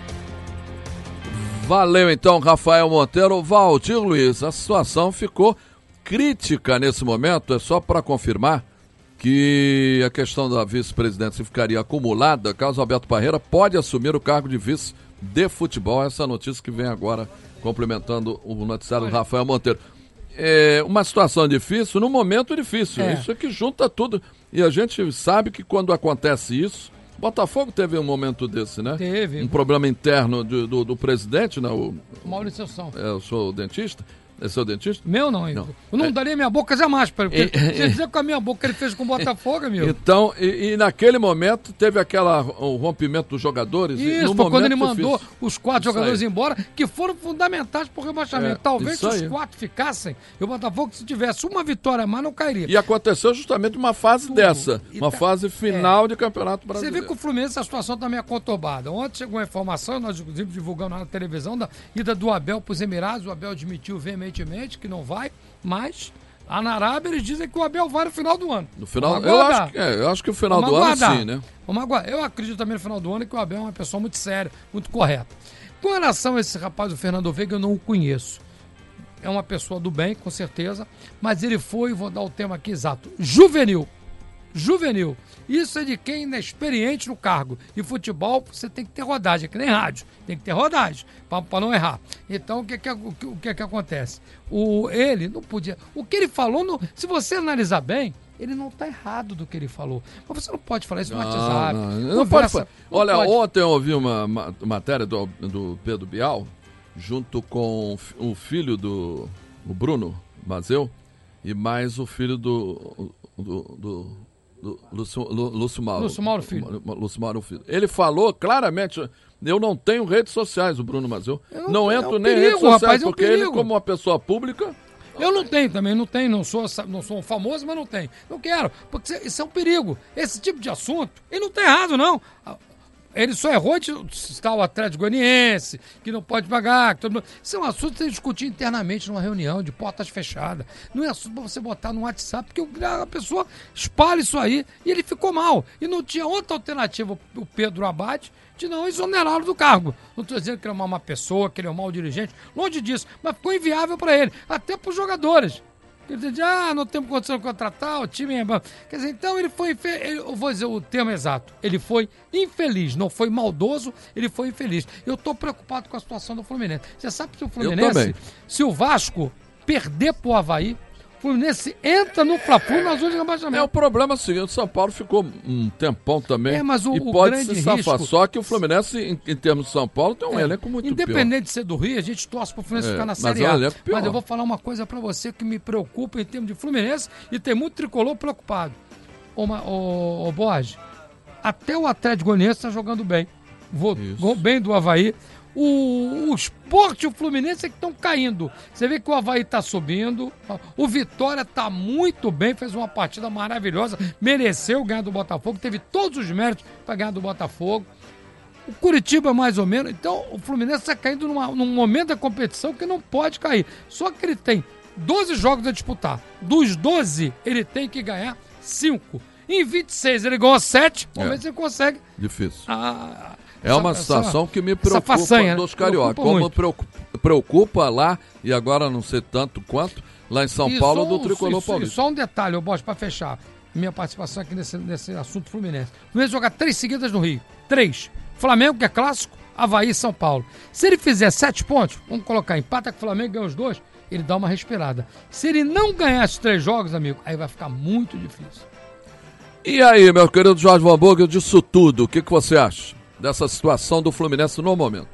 Valeu então, Rafael Monteiro. Valdir Luiz, a situação ficou crítica nesse momento, é só para confirmar que a questão da vice-presidência ficaria acumulada caso Alberto Parreira pode assumir o cargo de vice de futebol. Essa notícia que vem agora complementando o noticiário do Rafael Monteiro. É uma situação difícil, num momento difícil. É. Isso é que junta tudo. E a gente sabe que quando acontece isso, Botafogo teve um momento desse, né? Teve. Um problema interno do, do, do presidente, né? O, Maurício São. É, eu sou dentista. É seu dentista? Meu não, não. Eu não é. daria minha boca jamais, porque quer dizer com a minha boca que ele fez com o Botafogo, amigo. Então, e, e naquele momento teve aquela, o rompimento dos jogadores. Isso, foi quando ele mandou difícil. os quatro isso jogadores aí. embora, que foram fundamentais para o rebaixamento. É, Talvez se os quatro ficassem, e o Botafogo, se tivesse uma vitória a mais, não cairia. E aconteceu justamente uma fase Tudo. dessa, e uma tá, fase final é. de Campeonato Brasileiro. Você vê que o Fluminense, a situação também é conturbada. Ontem chegou a informação, nós inclusive divulgamos na televisão, da ida do Abel para os Emirados. O Abel admitiu veementemente que não vai, mas lá na Arábia eles dizem que o Abel vai no final do ano. No final, eu acho, que, é, eu acho que o final Vamos do aguardar. ano sim, né? Vamos aguardar. Eu acredito também no final do ano que o Abel é uma pessoa muito séria, muito correta. Com relação a esse rapaz, o Fernando Veiga, eu não o conheço. É uma pessoa do bem, com certeza, mas ele foi, vou dar o tema aqui exato, juvenil. Juvenil. Isso é de quem é experiente no cargo. E futebol, você tem que ter rodagem, é que nem rádio. Tem que ter rodagem, para não errar. Então, o que que, o que, o que que acontece? O, ele não podia... O que ele falou, não, se você analisar bem, ele não está errado do que ele falou. Mas você não pode falar isso no WhatsApp. Não, não, não pode falar. Olha, pode. Ontem eu ouvi uma, uma matéria do, do Pedro Bial, junto com o filho do o Bruno Mazeu, e mais o filho do... do, do Do Lúcio, Lúcio Mauro. Lúcio Mauro Filho. Lúcio Mauro Filho. Ele falou claramente, eu não tenho redes sociais, o Bruno Mazeu. Não, não entro é um nem em redes sociais, rapaz, porque é um ele, como uma pessoa pública... Eu não tenho também, não tenho, não sou, não sou um famoso, mas não tenho. Não quero, porque isso é um perigo. Esse tipo de assunto, ele não está errado, não. Ele só errou de citar o Atlético Goianiense, que não pode pagar. Que todo mundo... Isso é um assunto que você discutir internamente numa reunião de portas fechadas. Não é assunto para você botar no WhatsApp, porque a pessoa espalha isso aí. E ele ficou mal. E não tinha outra alternativa, o Pedro Abad, de não exonerá-lo do cargo. Não estou dizendo que ele é uma má pessoa, que ele é um mau dirigente. Longe disso. Mas ficou inviável para ele. Até para os jogadores. Ele dizia, ah, não temos condição de contratar, o time é... Quer dizer, então ele foi, ele, eu vou dizer o termo exato, ele foi infeliz, não foi maldoso, ele foi infeliz. Eu estou preocupado com a situação do Fluminense. Você sabe se o Fluminense, se o Vasco perder pro Avaí, o Fluminense entra no Fla-Flu na zona de rebaixamento. É, o problema é o seguinte, o São Paulo ficou um tempão também é, mas o, e o pode se safar. Risco... Só que o Fluminense, em, em termos de São Paulo, tem um é, elenco muito independente pior. de ser do Rio, a gente torce pro Fluminense é, ficar na mas Série é um A. elenco pior. Mas eu vou falar uma coisa pra você que me preocupa em termos de Fluminense e tem muito tricolor preocupado. Ô, ô, ô Borges, até o Atlético Goianiense tá jogando bem. Vou, vou bem do Avaí. O, o Sport e o Fluminense é que estão caindo. Você vê que o Avaí está subindo. O Vitória está muito bem, fez uma partida maravilhosa, mereceu ganhar do Botafogo, teve todos os méritos para ganhar do Botafogo. O Curitiba mais ou menos. Então o Fluminense está caindo numa, num momento da competição que não pode cair. Só que ele tem doze jogos a disputar. Dos doze, ele tem que ganhar cinco. Em vinte e seis ele ganhou sete. Vamos ver se ele consegue. Difícil. A, É uma essa, situação que me preocupa façanha, dos cariocas. Como preocupa, preocupa lá, e agora não sei tanto quanto, lá em São e Paulo, só, do Tricolor isso, Paulista. Só um detalhe, eu gosto para fechar minha participação aqui nesse, nesse assunto Fluminense. O Fluminense joga três seguidas no Rio. Três. Flamengo, que é clássico, Avaí e São Paulo. Se ele fizer sete pontos, vamos colocar empata com o Flamengo e ganha os dois, ele dá uma respirada. Se ele não ganhar esses três jogos, amigo, aí vai ficar muito difícil. E aí, meu querido Jorge Van Burger, disso tudo, o que, que você acha dessa situação do Fluminense no momento?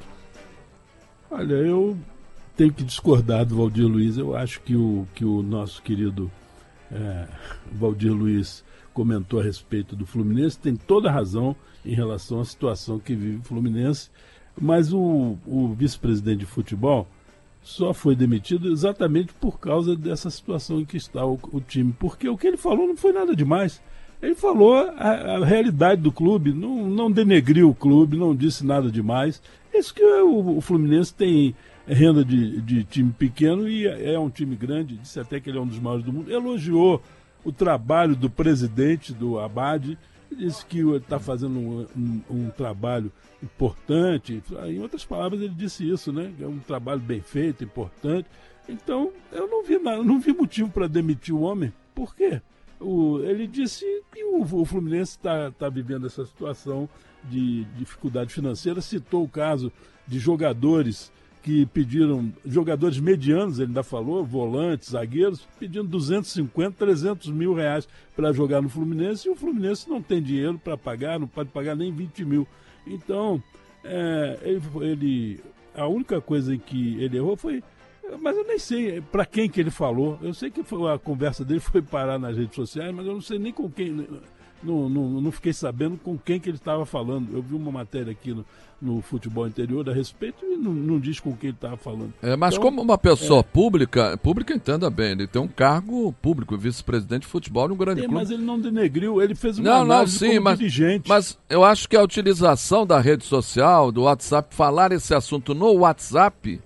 Olha, eu tenho que discordar do Valdir Luiz. Eu acho que o, que o nosso querido é, Valdir Luiz comentou a respeito do Fluminense, tem toda a razão em relação à situação que vive o Fluminense, mas o, o vice-presidente de futebol só foi demitido exatamente por causa dessa situação em que está o, o time, porque o que ele falou não foi nada demais. Ele falou a, a realidade do clube, não, não denegriu o clube, não disse nada demais. Isso que o, o Fluminense tem renda de, de time pequeno e é um time grande, disse até que ele é um dos maiores do mundo. Elogiou o trabalho do presidente do Abad, disse que está fazendo um, um, um trabalho importante. Em outras palavras, ele disse isso, né? É um trabalho bem feito, importante. Então, eu não vi, nada, não vi motivo para demitir o homem. Por quê? O, ele disse que o, o Fluminense está tá vivendo essa situação de dificuldade financeira, citou o caso de jogadores que pediram, jogadores medianos, ele ainda falou, volantes, zagueiros, pedindo duzentos e cinquenta, trezentos mil reais para jogar no Fluminense, e o Fluminense não tem dinheiro para pagar, não pode pagar nem vinte mil. Então, é, ele, ele, a única coisa em que ele errou foi... Mas eu nem sei para quem que ele falou. Eu sei que foi, a conversa dele foi parar nas redes sociais, mas eu não sei nem com quem. Não, não, não fiquei sabendo com quem que ele estava falando. Eu vi uma matéria aqui no, no Futebol Interior a respeito e não, não diz com quem ele estava falando. É, mas então, como uma pessoa é, pública, pública entenda bem, ele tem um cargo público, vice-presidente de futebol num grande é, clube. Mas ele não denegriu, ele fez uma não, análise não, sim, como mas, dirigente. Mas eu acho que a utilização da rede social, do WhatsApp, falar esse assunto no WhatsApp...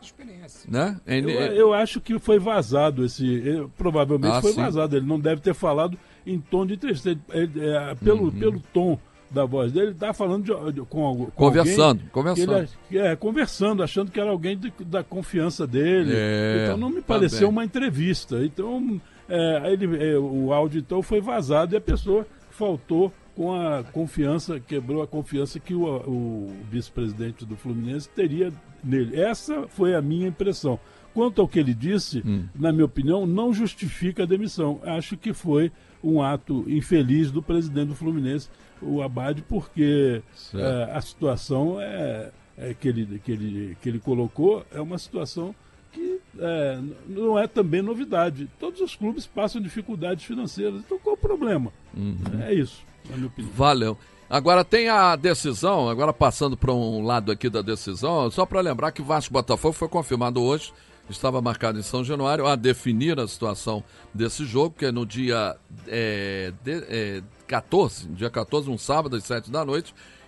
Né? Eu, eu acho que foi vazado esse. Ele, provavelmente ah, foi sim. vazado. Ele não deve ter falado em tom de tristeza. Ele, é, pelo, uhum. pelo tom da voz dele, ele está falando de, de, com, com conversando, alguém, conversando. Ele, é, conversando, achando que era alguém de, da confiança dele. É, então não me tá pareceu bem. uma entrevista. Então é, ele, é, o áudio então foi vazado e a pessoa faltou com a confiança, quebrou a confiança que o, o vice-presidente do Fluminense teria nele. Essa foi a minha impressão. Quanto ao que ele disse, hum. na minha opinião, não justifica a demissão. Acho que foi um ato infeliz do presidente do Fluminense, o Abad, porque é, a situação é, é que, ele, que, ele, que ele colocou é uma situação que é, não é também novidade. Todos os clubes passam dificuldades financeiras. Então qual o problema? Uhum. É isso, na minha opinião. Valeu. Agora tem a decisão, agora passando para um lado aqui da decisão, só para lembrar que Vasco e Botafogo foi confirmado hoje, estava marcado em São Januário, a definir a situação desse jogo, que é no dia é, de, é, quatorze, dia quatorze, um sábado, às sete da noite,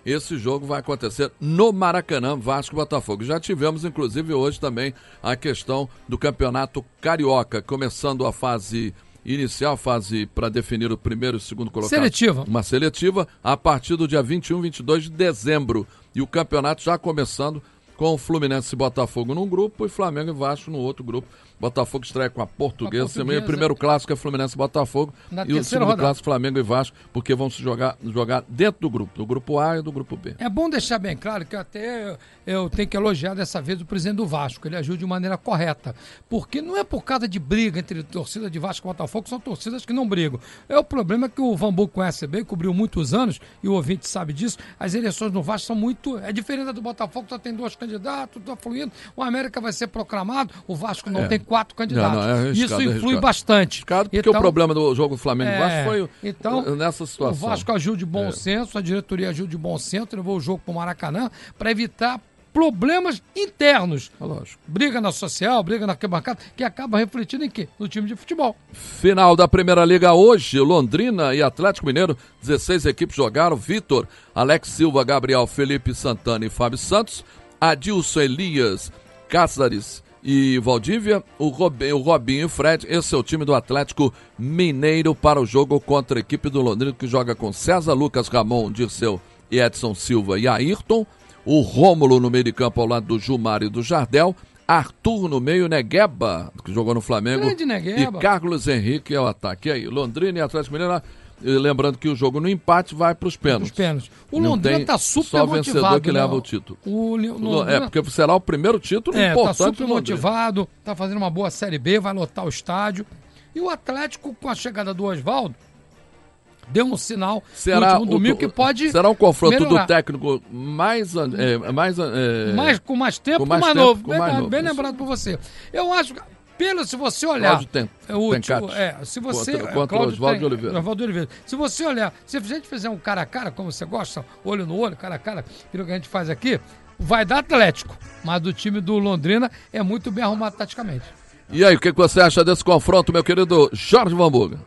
esse jogo vai acontecer no Maracanã, Vasco e Botafogo. Já tivemos, inclusive, hoje também a questão do Campeonato Carioca, começando a fase inicial, fase para definir o primeiro e o segundo colocado. Seletiva. Uma seletiva a partir do dia vinte e um, vinte e dois de dezembro. E o campeonato já começando com o Fluminense e Botafogo num grupo e Flamengo e Vasco no outro grupo. Botafogo estreia com a Portuguesa. Portuguesa. O primeiro clássico é Fluminense e Botafogo. Na e o segundo rodada. Clássico Flamengo e Vasco, porque vão se jogar, jogar dentro do grupo, do grupo A e do grupo B. É bom deixar bem claro que até eu, eu tenho que elogiar dessa vez o presidente do Vasco. Ele agiu de maneira correta. Porque não é por causa de briga entre torcida de Vasco e Botafogo, são torcidas que não brigam. É o problema que o Vanbu conhece bem, cobriu muitos anos, e o ouvinte sabe disso. As eleições no Vasco são muito... É diferente da do Botafogo, só tem dois candidatos, está fluindo. O América vai ser proclamado, o Vasco não é. tem quatro candidatos. Não, não, é Isso influi é bastante. Arriscado, porque então, o problema do jogo Flamengo e é, Vasco foi então, nessa situação. O Vasco agiu de bom é. senso, a diretoria agiu de bom senso, levou o jogo para o Maracanã para evitar problemas internos. É lógico. Briga na social, briga na arquibancada, que acaba refletindo em quê? No time de futebol. Final da Primeira Liga hoje, Londrina e Atlético Mineiro, dezesseis equipes jogaram. Vitor, Alex Silva, Gabriel, Felipe Santana e Fábio Santos, Adilson, Elias, Cáceres e Valdívia, o Robinho, o Robinho e o Fred. Esse é o time do Atlético Mineiro para o jogo contra a equipe do Londrina, que joga com César, Lucas, Ramon, Dirceu e Edson Silva e Ayrton. O Rômulo no meio de campo ao lado do Gilmar e do Jardel. Arthur no meio, Negueba, que jogou no Flamengo. E Carlos Henrique é o ataque. E aí, Londrina e Atlético Mineiro. Lembrando que o jogo no empate vai para os pênaltis. pênaltis. O Não Londrina está super só motivado. Só vencedor que leva o título. O Londrina... É, porque será o primeiro título é, importante. Está super motivado, está fazendo uma boa Série B, vai lotar o estádio. E o Atlético, com a chegada do Oswaldo, deu um sinal será no último domingo o, que pode Será um confronto melhorar. do técnico mais... É, mais, é, mais com mais tempo, com mais, mais tempo, novo. Com bem, mais novo. bem lembrado por você. Eu acho que, pelo, se você olhar... Cláudio tem, é, o, tem tipo, é, se você... Contra, contra é, Oswaldo de Oliveira. Oswaldo de Oliveira. Se você olhar, se a gente fizer um cara a cara, como você gosta, olho no olho, cara a cara, aquilo que a gente faz aqui, vai dar Atlético. Mas do time do Londrina é muito bem arrumado taticamente. E aí, o que você acha desse confronto, meu querido Jorge Vanburga?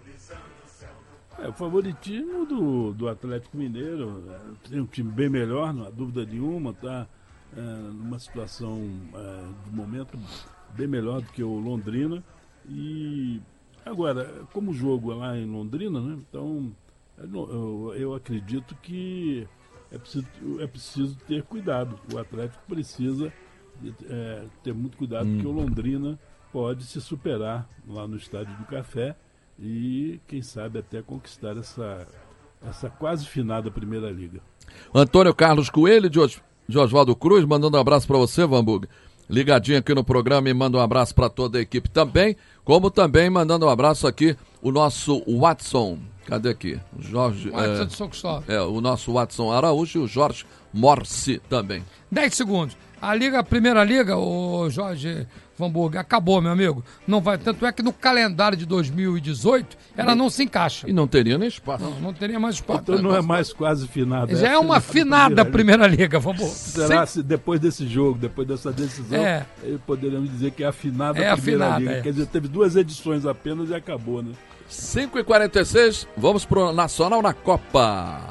É, o favoritismo do, do Atlético Mineiro é, tem um time bem melhor, não há dúvida nenhuma, está é, numa situação é, de momento bem melhor do que o Londrina. E agora, como o jogo é lá em Londrina, né, então eu, eu acredito que é preciso, é preciso ter cuidado. O Atlético precisa é, ter muito cuidado, hum. porque o Londrina pode se superar lá no Estádio do Café e, quem sabe, até conquistar essa, essa quase finada Primeira Liga. Antônio Carlos Coelho, de, Os, de Oswaldo Cruz, mandando um abraço para você, Vanburg. Ligadinho aqui no programa e manda um abraço para toda a equipe também, como também mandando um abraço aqui o nosso Watson. Cadê aqui? O Jorge. Watson é, de Soco é, o nosso Watson Araújo e o Jorge Morsi também. dez segundos. A Liga, a Primeira Liga, o Jorge Vanburg, acabou, meu amigo. Não vai, tanto é que no calendário de dois mil e dezoito ela não se encaixa. E não teria nem espaço. Não, não teria mais espaço. Então não é mais quase finada. Já é, é uma finada Primeira Liga, Vanburg. Será se depois desse jogo, depois dessa decisão, é. poderíamos dizer que é a finada é Primeira afinada, Liga. É. Quer dizer, teve duas edições apenas e acabou, né? cinco e quarenta e seis, vamos pro Nacional na Copa.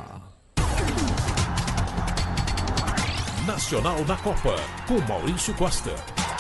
Nacional na Copa, com Maurício Costa.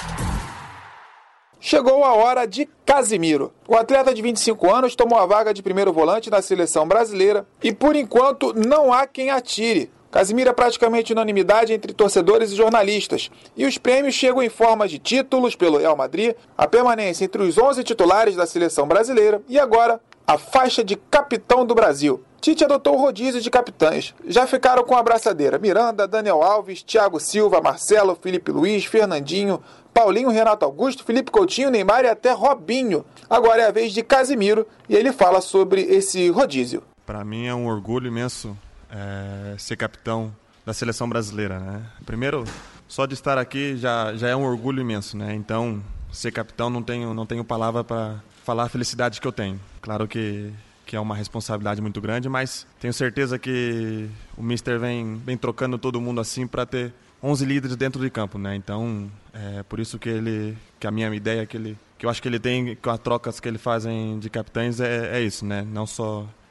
Chegou a hora de Casimiro. O atleta de vinte e cinco anos tomou a vaga de primeiro volante na seleção brasileira e, por enquanto, não há quem atire. Casimiro é praticamente unanimidade entre torcedores e jornalistas, e os prêmios chegam em forma de títulos pelo Real Madrid, a permanência entre os onze titulares da seleção brasileira e agora a faixa de capitão do Brasil. Tite adotou o rodízio de capitães. Já ficaram com a abraçadeira Miranda, Daniel Alves, Thiago Silva, Marcelo, Felipe Luiz, Fernandinho, Paulinho, Renato Augusto, Felipe Coutinho, Neymar e até Robinho. Agora é a vez de Casimiro e ele fala sobre esse rodízio. Para mim é um orgulho imenso é, ser capitão da seleção brasileira, né? Primeiro, só de estar aqui já, já é um orgulho imenso, né? Então, ser capitão não tenho, não tenho palavra para falar a felicidade que eu tenho. Claro que que é uma responsabilidade muito grande, mas tenho certeza que o mister vem, vem trocando todo mundo assim para ter onze líderes dentro de campo, né? Então, é por isso que ele, que a minha ideia que ele, que eu acho que ele tem com as trocas que ele fazem de capitães é, é isso, né? Não só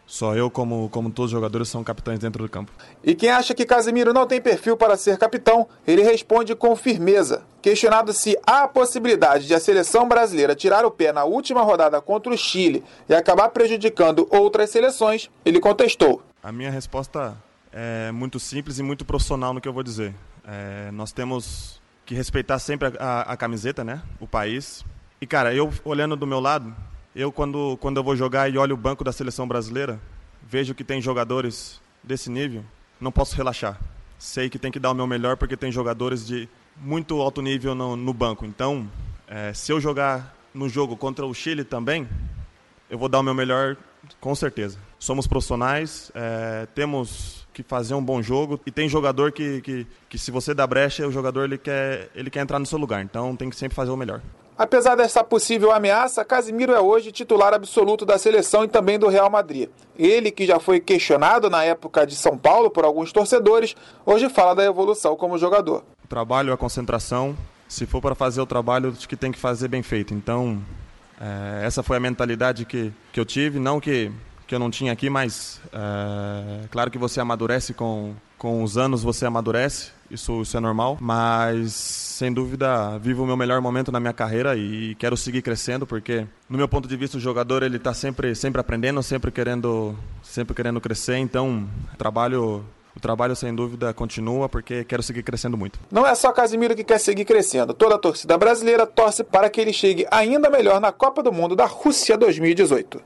só eu, como, como todos os jogadores, são capitães dentro do campo. E quem acha que Casemiro não tem perfil para ser capitão, ele responde com firmeza. Questionado se há a possibilidade de a seleção brasileira tirar o pé na última rodada contra o Chile e acabar prejudicando outras seleções, ele contestou. A minha resposta é muito simples e muito profissional no que eu vou dizer. É, nós temos que respeitar sempre a, a, a camiseta, né? O país. E, cara, eu olhando do meu lado, eu quando, quando eu vou jogar e olho o banco da seleção brasileira, vejo que tem jogadores desse nível, não posso relaxar. Sei que tem que dar o meu melhor porque tem jogadores de muito alto nível no, no banco. Então, é, se eu jogar no jogo contra o Chile também, eu vou dar o meu melhor com certeza. Somos profissionais, é, temos que fazer um bom jogo e tem jogador que, que, que se você dá brecha, o jogador ele quer, ele quer entrar no seu lugar. Então, tem que sempre fazer o melhor. Apesar dessa possível ameaça, Casemiro é hoje titular absoluto da seleção e também do Real Madrid. Ele, que já foi questionado na época de São Paulo por alguns torcedores, hoje fala da evolução como jogador. O trabalho, a concentração, se for para fazer o trabalho, acho que tem que fazer bem feito. Então, é, essa foi a mentalidade que, que eu tive, não que, que eu não tinha aqui, mas é, claro que você amadurece com, com os anos, você amadurece. Isso, isso é normal, mas sem dúvida vivo o meu melhor momento na minha carreira e quero seguir crescendo porque, no meu ponto de vista, o jogador ele está sempre, sempre aprendendo, sempre querendo, sempre querendo crescer, então o trabalho, o trabalho sem dúvida continua porque quero seguir crescendo muito. Não é só Casemiro que quer seguir crescendo, toda a torcida brasileira torce para que ele chegue ainda melhor na Copa do Mundo da Rússia dois mil e dezoito.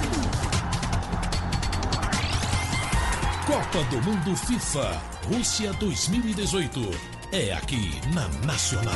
Copa do Mundo FIFA Rússia dois mil e dezoito. É aqui na Nacional.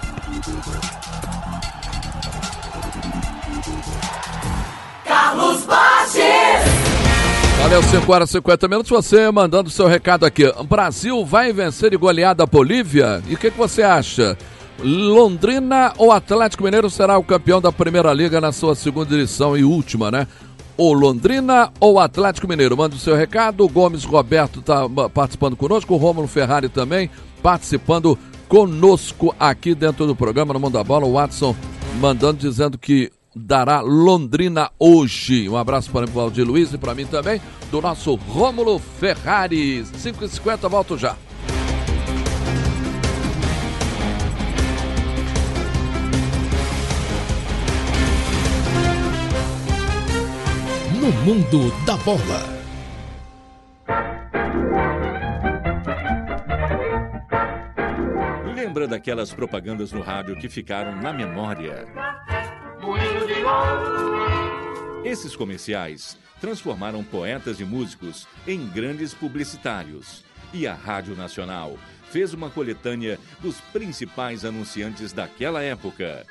Carlos Baches! Valeu, cinco horas e cinquenta minutos. Você mandando seu recado aqui. Brasil vai vencer de goleada a Bolívia? E o que, que você acha? Londrina ou Atlético Mineiro será o campeão da Primeira Liga na sua segunda edição e última, né? O Londrina ou Atlético Mineiro? Manda o seu recado. O Gomes Roberto está participando conosco. O Rômulo Ferrari também participando conosco aqui dentro do programa no Mundo da Bola. O Watson mandando, dizendo que dará Londrina hoje. Um abraço para o Valdir Luiz e para mim também, do nosso Rômulo Ferrari. cinco e cinquenta, volto já. No Mundo da Bola. Lembra daquelas propagandas no rádio que ficaram na memória? Esses comerciais transformaram poetas e músicos em grandes publicitários. E a Rádio Nacional fez uma coletânea dos principais anunciantes daquela época.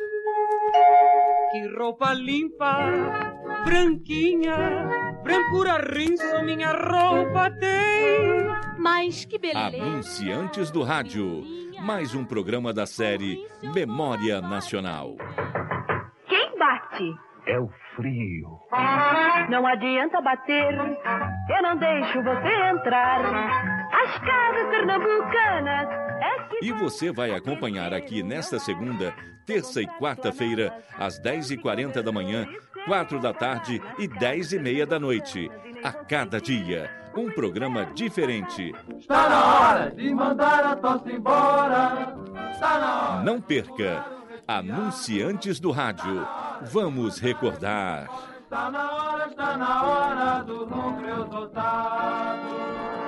Que roupa limpa, branquinha, brancura rinço minha roupa tem. Mas que beleza! Anunciantes do Rádio, mais um programa da série Memória Nacional. Quem bate? É o frio. Não adianta bater, eu não deixo você entrar. As casas pernambucanas... E você vai acompanhar aqui nesta segunda, terça e quarta-feira, às dez e quarenta da manhã, quatro da tarde e dez e meia da noite. A cada dia, um programa diferente. Está na hora de mandar a tosse embora. Está na hora. Não perca. Anunciantes do Rádio. Vamos recordar. Está na hora, está na hora do núcleo dotado.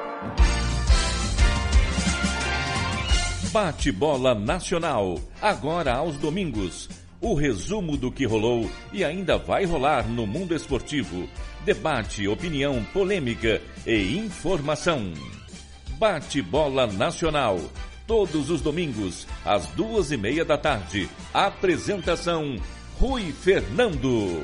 Bate-bola Nacional, agora aos domingos. O resumo do que rolou e ainda vai rolar no mundo esportivo. Debate, opinião, polêmica e informação. Bate-bola Nacional, todos os domingos, às duas e meia da tarde. Apresentação, Rui Fernando.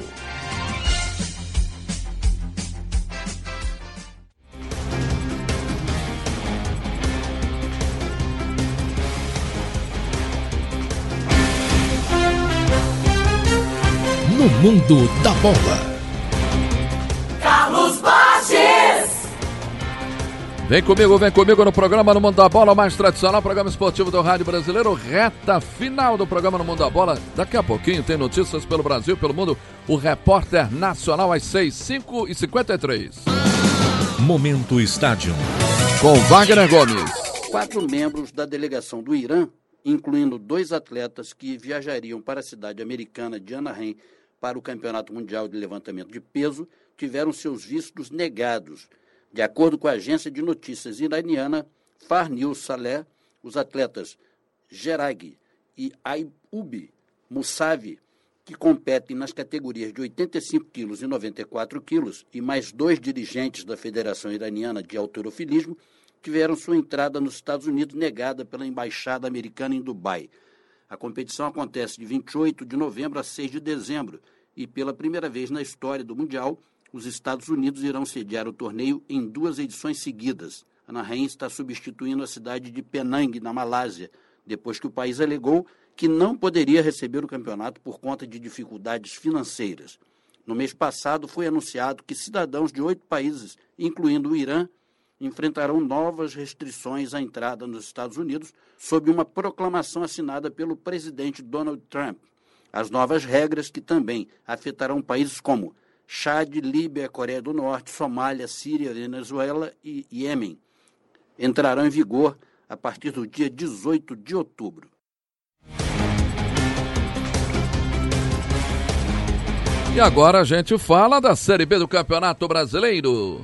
No Mundo da Bola. Carlos Baches! Vem comigo, vem comigo no programa No Mundo da Bola, o mais tradicional programa esportivo do Rádio Brasileiro, reta final do programa No Mundo da Bola. Daqui a pouquinho tem notícias pelo Brasil, pelo mundo, o repórter nacional às seis, cinco e cinquenta e três. Momento Estádio. Com Wagner Gomes. Quatro membros da delegação do Irã, incluindo dois atletas que viajariam para a cidade americana de Anaheim para o Campeonato Mundial de Levantamento de Peso, tiveram seus vistos negados. De acordo com a agência de notícias iraniana Far News Saleh, os atletas Gerag e Ayub Musavi, que competem nas categorias de oitenta e cinco quilos e noventa e quatro quilos, e mais dois dirigentes da Federação Iraniana de Halterofilismo, tiveram sua entrada nos Estados Unidos negada pela Embaixada Americana em Dubai. A competição acontece de vinte e oito de novembro a seis de dezembro e, pela primeira vez na história do Mundial, os Estados Unidos irão sediar o torneio em duas edições seguidas. Anaheim está substituindo a cidade de Penang, na Malásia, depois que o país alegou que não poderia receber o campeonato por conta de dificuldades financeiras. No mês passado, foi anunciado que cidadãos de oito países, incluindo o Irã, enfrentarão novas restrições à entrada nos Estados Unidos sob uma proclamação assinada pelo presidente Donald Trump. As novas regras, que também afetarão países como Chad, Líbia, Coreia do Norte, Somália, Síria, Venezuela e Iêmen, entrarão em vigor a partir do dia dezoito de outubro. E agora a gente fala da Série B do Campeonato Brasileiro.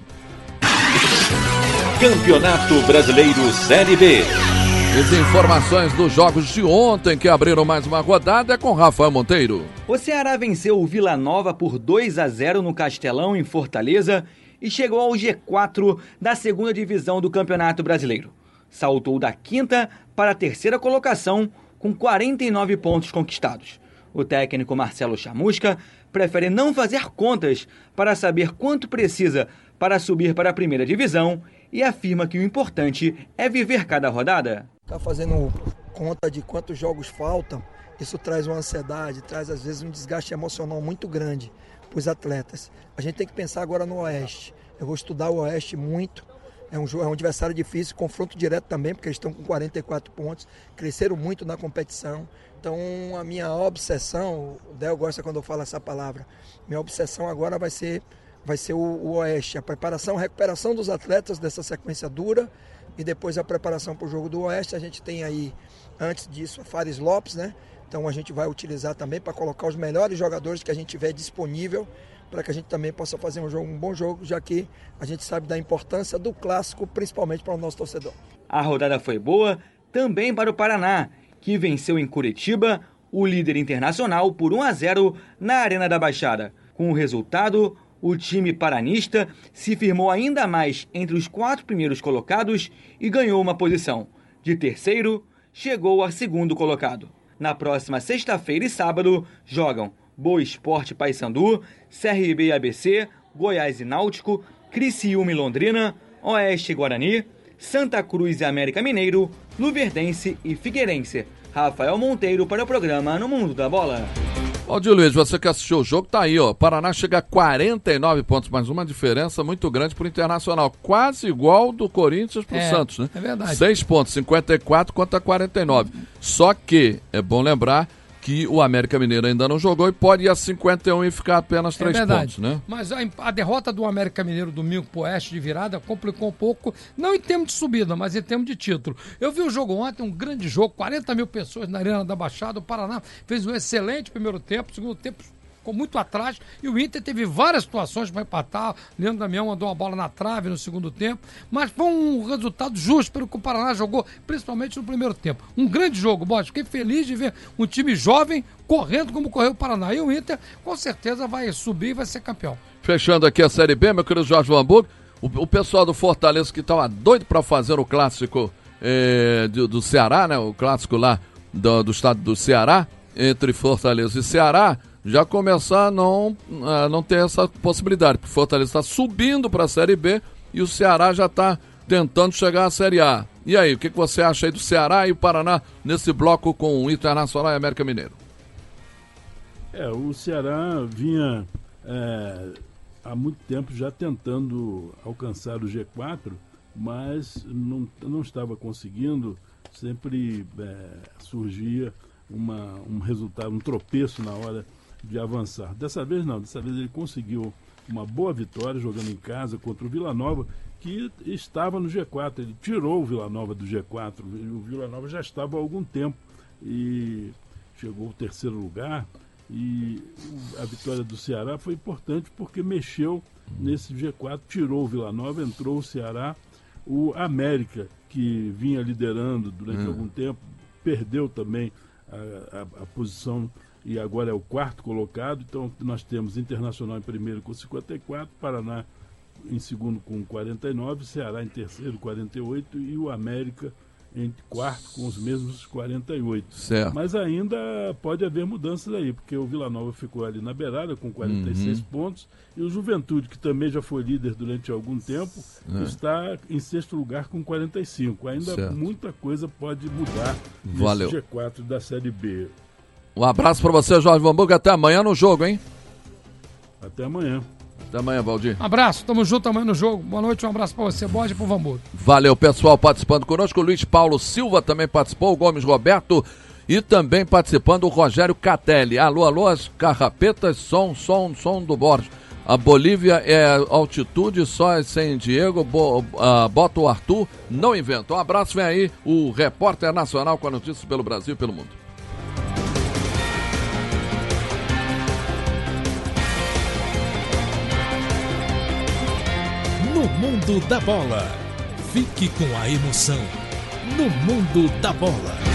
Campeonato Brasileiro Série B. As informações dos jogos de ontem que abriram mais uma rodada é com Rafael Monteiro. O Ceará venceu o Vila Nova por dois a zero no Castelão, em Fortaleza, e chegou ao G quatro da segunda divisão do Campeonato Brasileiro. Saltou da quinta para a terceira colocação com quarenta e nove pontos conquistados. O técnico Marcelo Chamusca prefere não fazer contas para saber quanto precisa para subir para a primeira divisão e afirma que o importante é viver cada rodada. Está fazendo conta de quantos jogos faltam, isso traz uma ansiedade, traz às vezes um desgaste emocional muito grande para os atletas. A gente tem que pensar agora no Oeste. Eu vou estudar o Oeste muito, é um, é um adversário difícil, confronto direto também, porque eles estão com quarenta e quatro pontos, cresceram muito na competição. Então a minha obsessão, o Del gosta quando eu falo essa palavra, minha obsessão agora vai ser, vai ser o, o Oeste, a preparação, a recuperação dos atletas dessa sequência dura, e depois a preparação para o jogo do Oeste. A gente tem aí, antes disso, a Fares Lopes, né? Então a gente vai utilizar também para colocar os melhores jogadores que a gente tiver disponível, para que a gente também possa fazer um, jogo, um bom jogo, já que a gente sabe da importância do clássico, principalmente para o nosso torcedor. A rodada foi boa também para o Paraná, que venceu em Curitiba o líder internacional por um a zero na Arena da Baixada. Com o resultado, o time paranista se firmou ainda mais entre os quatro primeiros colocados e ganhou uma posição. De terceiro, chegou a segundo colocado. Na próxima sexta-feira e sábado, jogam Boa Esporte Paysandu, C R B e A B C, Goiás e Náutico, Criciúma e Londrina, Oeste e Guarani, Santa Cruz e América Mineiro, Luverdense e Figueirense. Rafael Monteiro para o programa No Mundo da Bola. Valdir Luiz, você que assistiu o jogo, tá aí, ó. Paraná chega a quarenta e nove pontos, mas uma diferença muito grande pro Internacional. Quase igual do Corinthians pro é, Santos, né? É verdade. seis pontos, cinquenta e quatro contra quarenta e nove. Só que é bom lembrar que o América Mineiro ainda não jogou e pode ir a cinquenta e um e ficar apenas três é pontos, né? Mas a, a derrota do América Mineiro domingo pro Oeste de virada complicou um pouco, não em termos de subida, mas em termos de título. Eu vi o jogo ontem, um grande jogo, quarenta mil pessoas na Arena da Baixada. O Paraná fez um excelente primeiro tempo, segundo tempo ficou muito atrás, e o Inter teve várias situações para empatar. Leandro Damião mandou uma bola na trave no segundo tempo, mas foi um resultado justo pelo que o Paraná jogou, principalmente no primeiro tempo. Um grande jogo, Bote. Fiquei feliz de ver um time jovem correndo como correu o Paraná. E o Inter, com certeza, vai subir e vai ser campeão. Fechando aqui a Série B, meu querido Jorge Hamburgo, o, o pessoal do Fortaleza que estava doido para fazer o clássico eh, do, do Ceará, né? O clássico lá do, do estado do Ceará, entre Fortaleza e Ceará, já começar a não, a não ter essa possibilidade, porque o Fortaleza está subindo para a Série B e o Ceará já está tentando chegar à Série A. E aí, o que, que você acha aí do Ceará e o Paraná nesse bloco com o Internacional e América Mineiro? É, o Ceará vinha é, há muito tempo já tentando alcançar o G quatro mas não, não estava conseguindo, sempre é, surgia uma, um resultado, um tropeço na hora de avançar. Dessa vez não, dessa vez ele conseguiu uma boa vitória jogando em casa contra o Vila Nova, que estava no G quatro. Ele tirou o Vila Nova do G quatro. O Vila Nova já estava há algum tempo e chegou ao terceiro lugar. E a vitória do Ceará foi importante porque mexeu nesse G quatro, tirou o Vila Nova, entrou o Ceará. O América, que vinha liderando durante hum. algum tempo, perdeu também a, a, a posição e agora é o quarto colocado. Então nós temos Internacional em primeiro com cinquenta e quatro, Paraná em segundo com quarenta e nove, Ceará em terceiro quarenta e oito e o América em quarto com os mesmos quarenta e oito. Certo. Mas ainda pode haver mudanças aí, porque o Vila Nova ficou ali na beirada com quarenta e seis uhum. pontos e o Juventude, que também já foi líder durante algum tempo, é. está em sexto lugar com quarenta e cinco. Ainda certo. muita coisa pode mudar Valeu. nesse G quatro da Série B. Um abraço para você, Jorge Vanburgo. Até amanhã no jogo, hein? Até amanhã. Até amanhã, Valdir. Um abraço, tamo junto amanhã no jogo. Boa noite, um abraço pra você, Borges, e pro Vanburgo. Valeu, pessoal, participando conosco. O Luiz Paulo Silva também participou, o Gomes Roberto e também participando o Rogério Catelli. Alô, alô, as carrapetas, som, som, som do Borges. A Bolívia é altitude, só sem Diego, bo, uh, bota o Arthur, não inventa. Um abraço, vem aí o repórter nacional com a notícia pelo Brasil e pelo mundo. No Mundo da Bola. Fique com a emoção. No Mundo da Bola.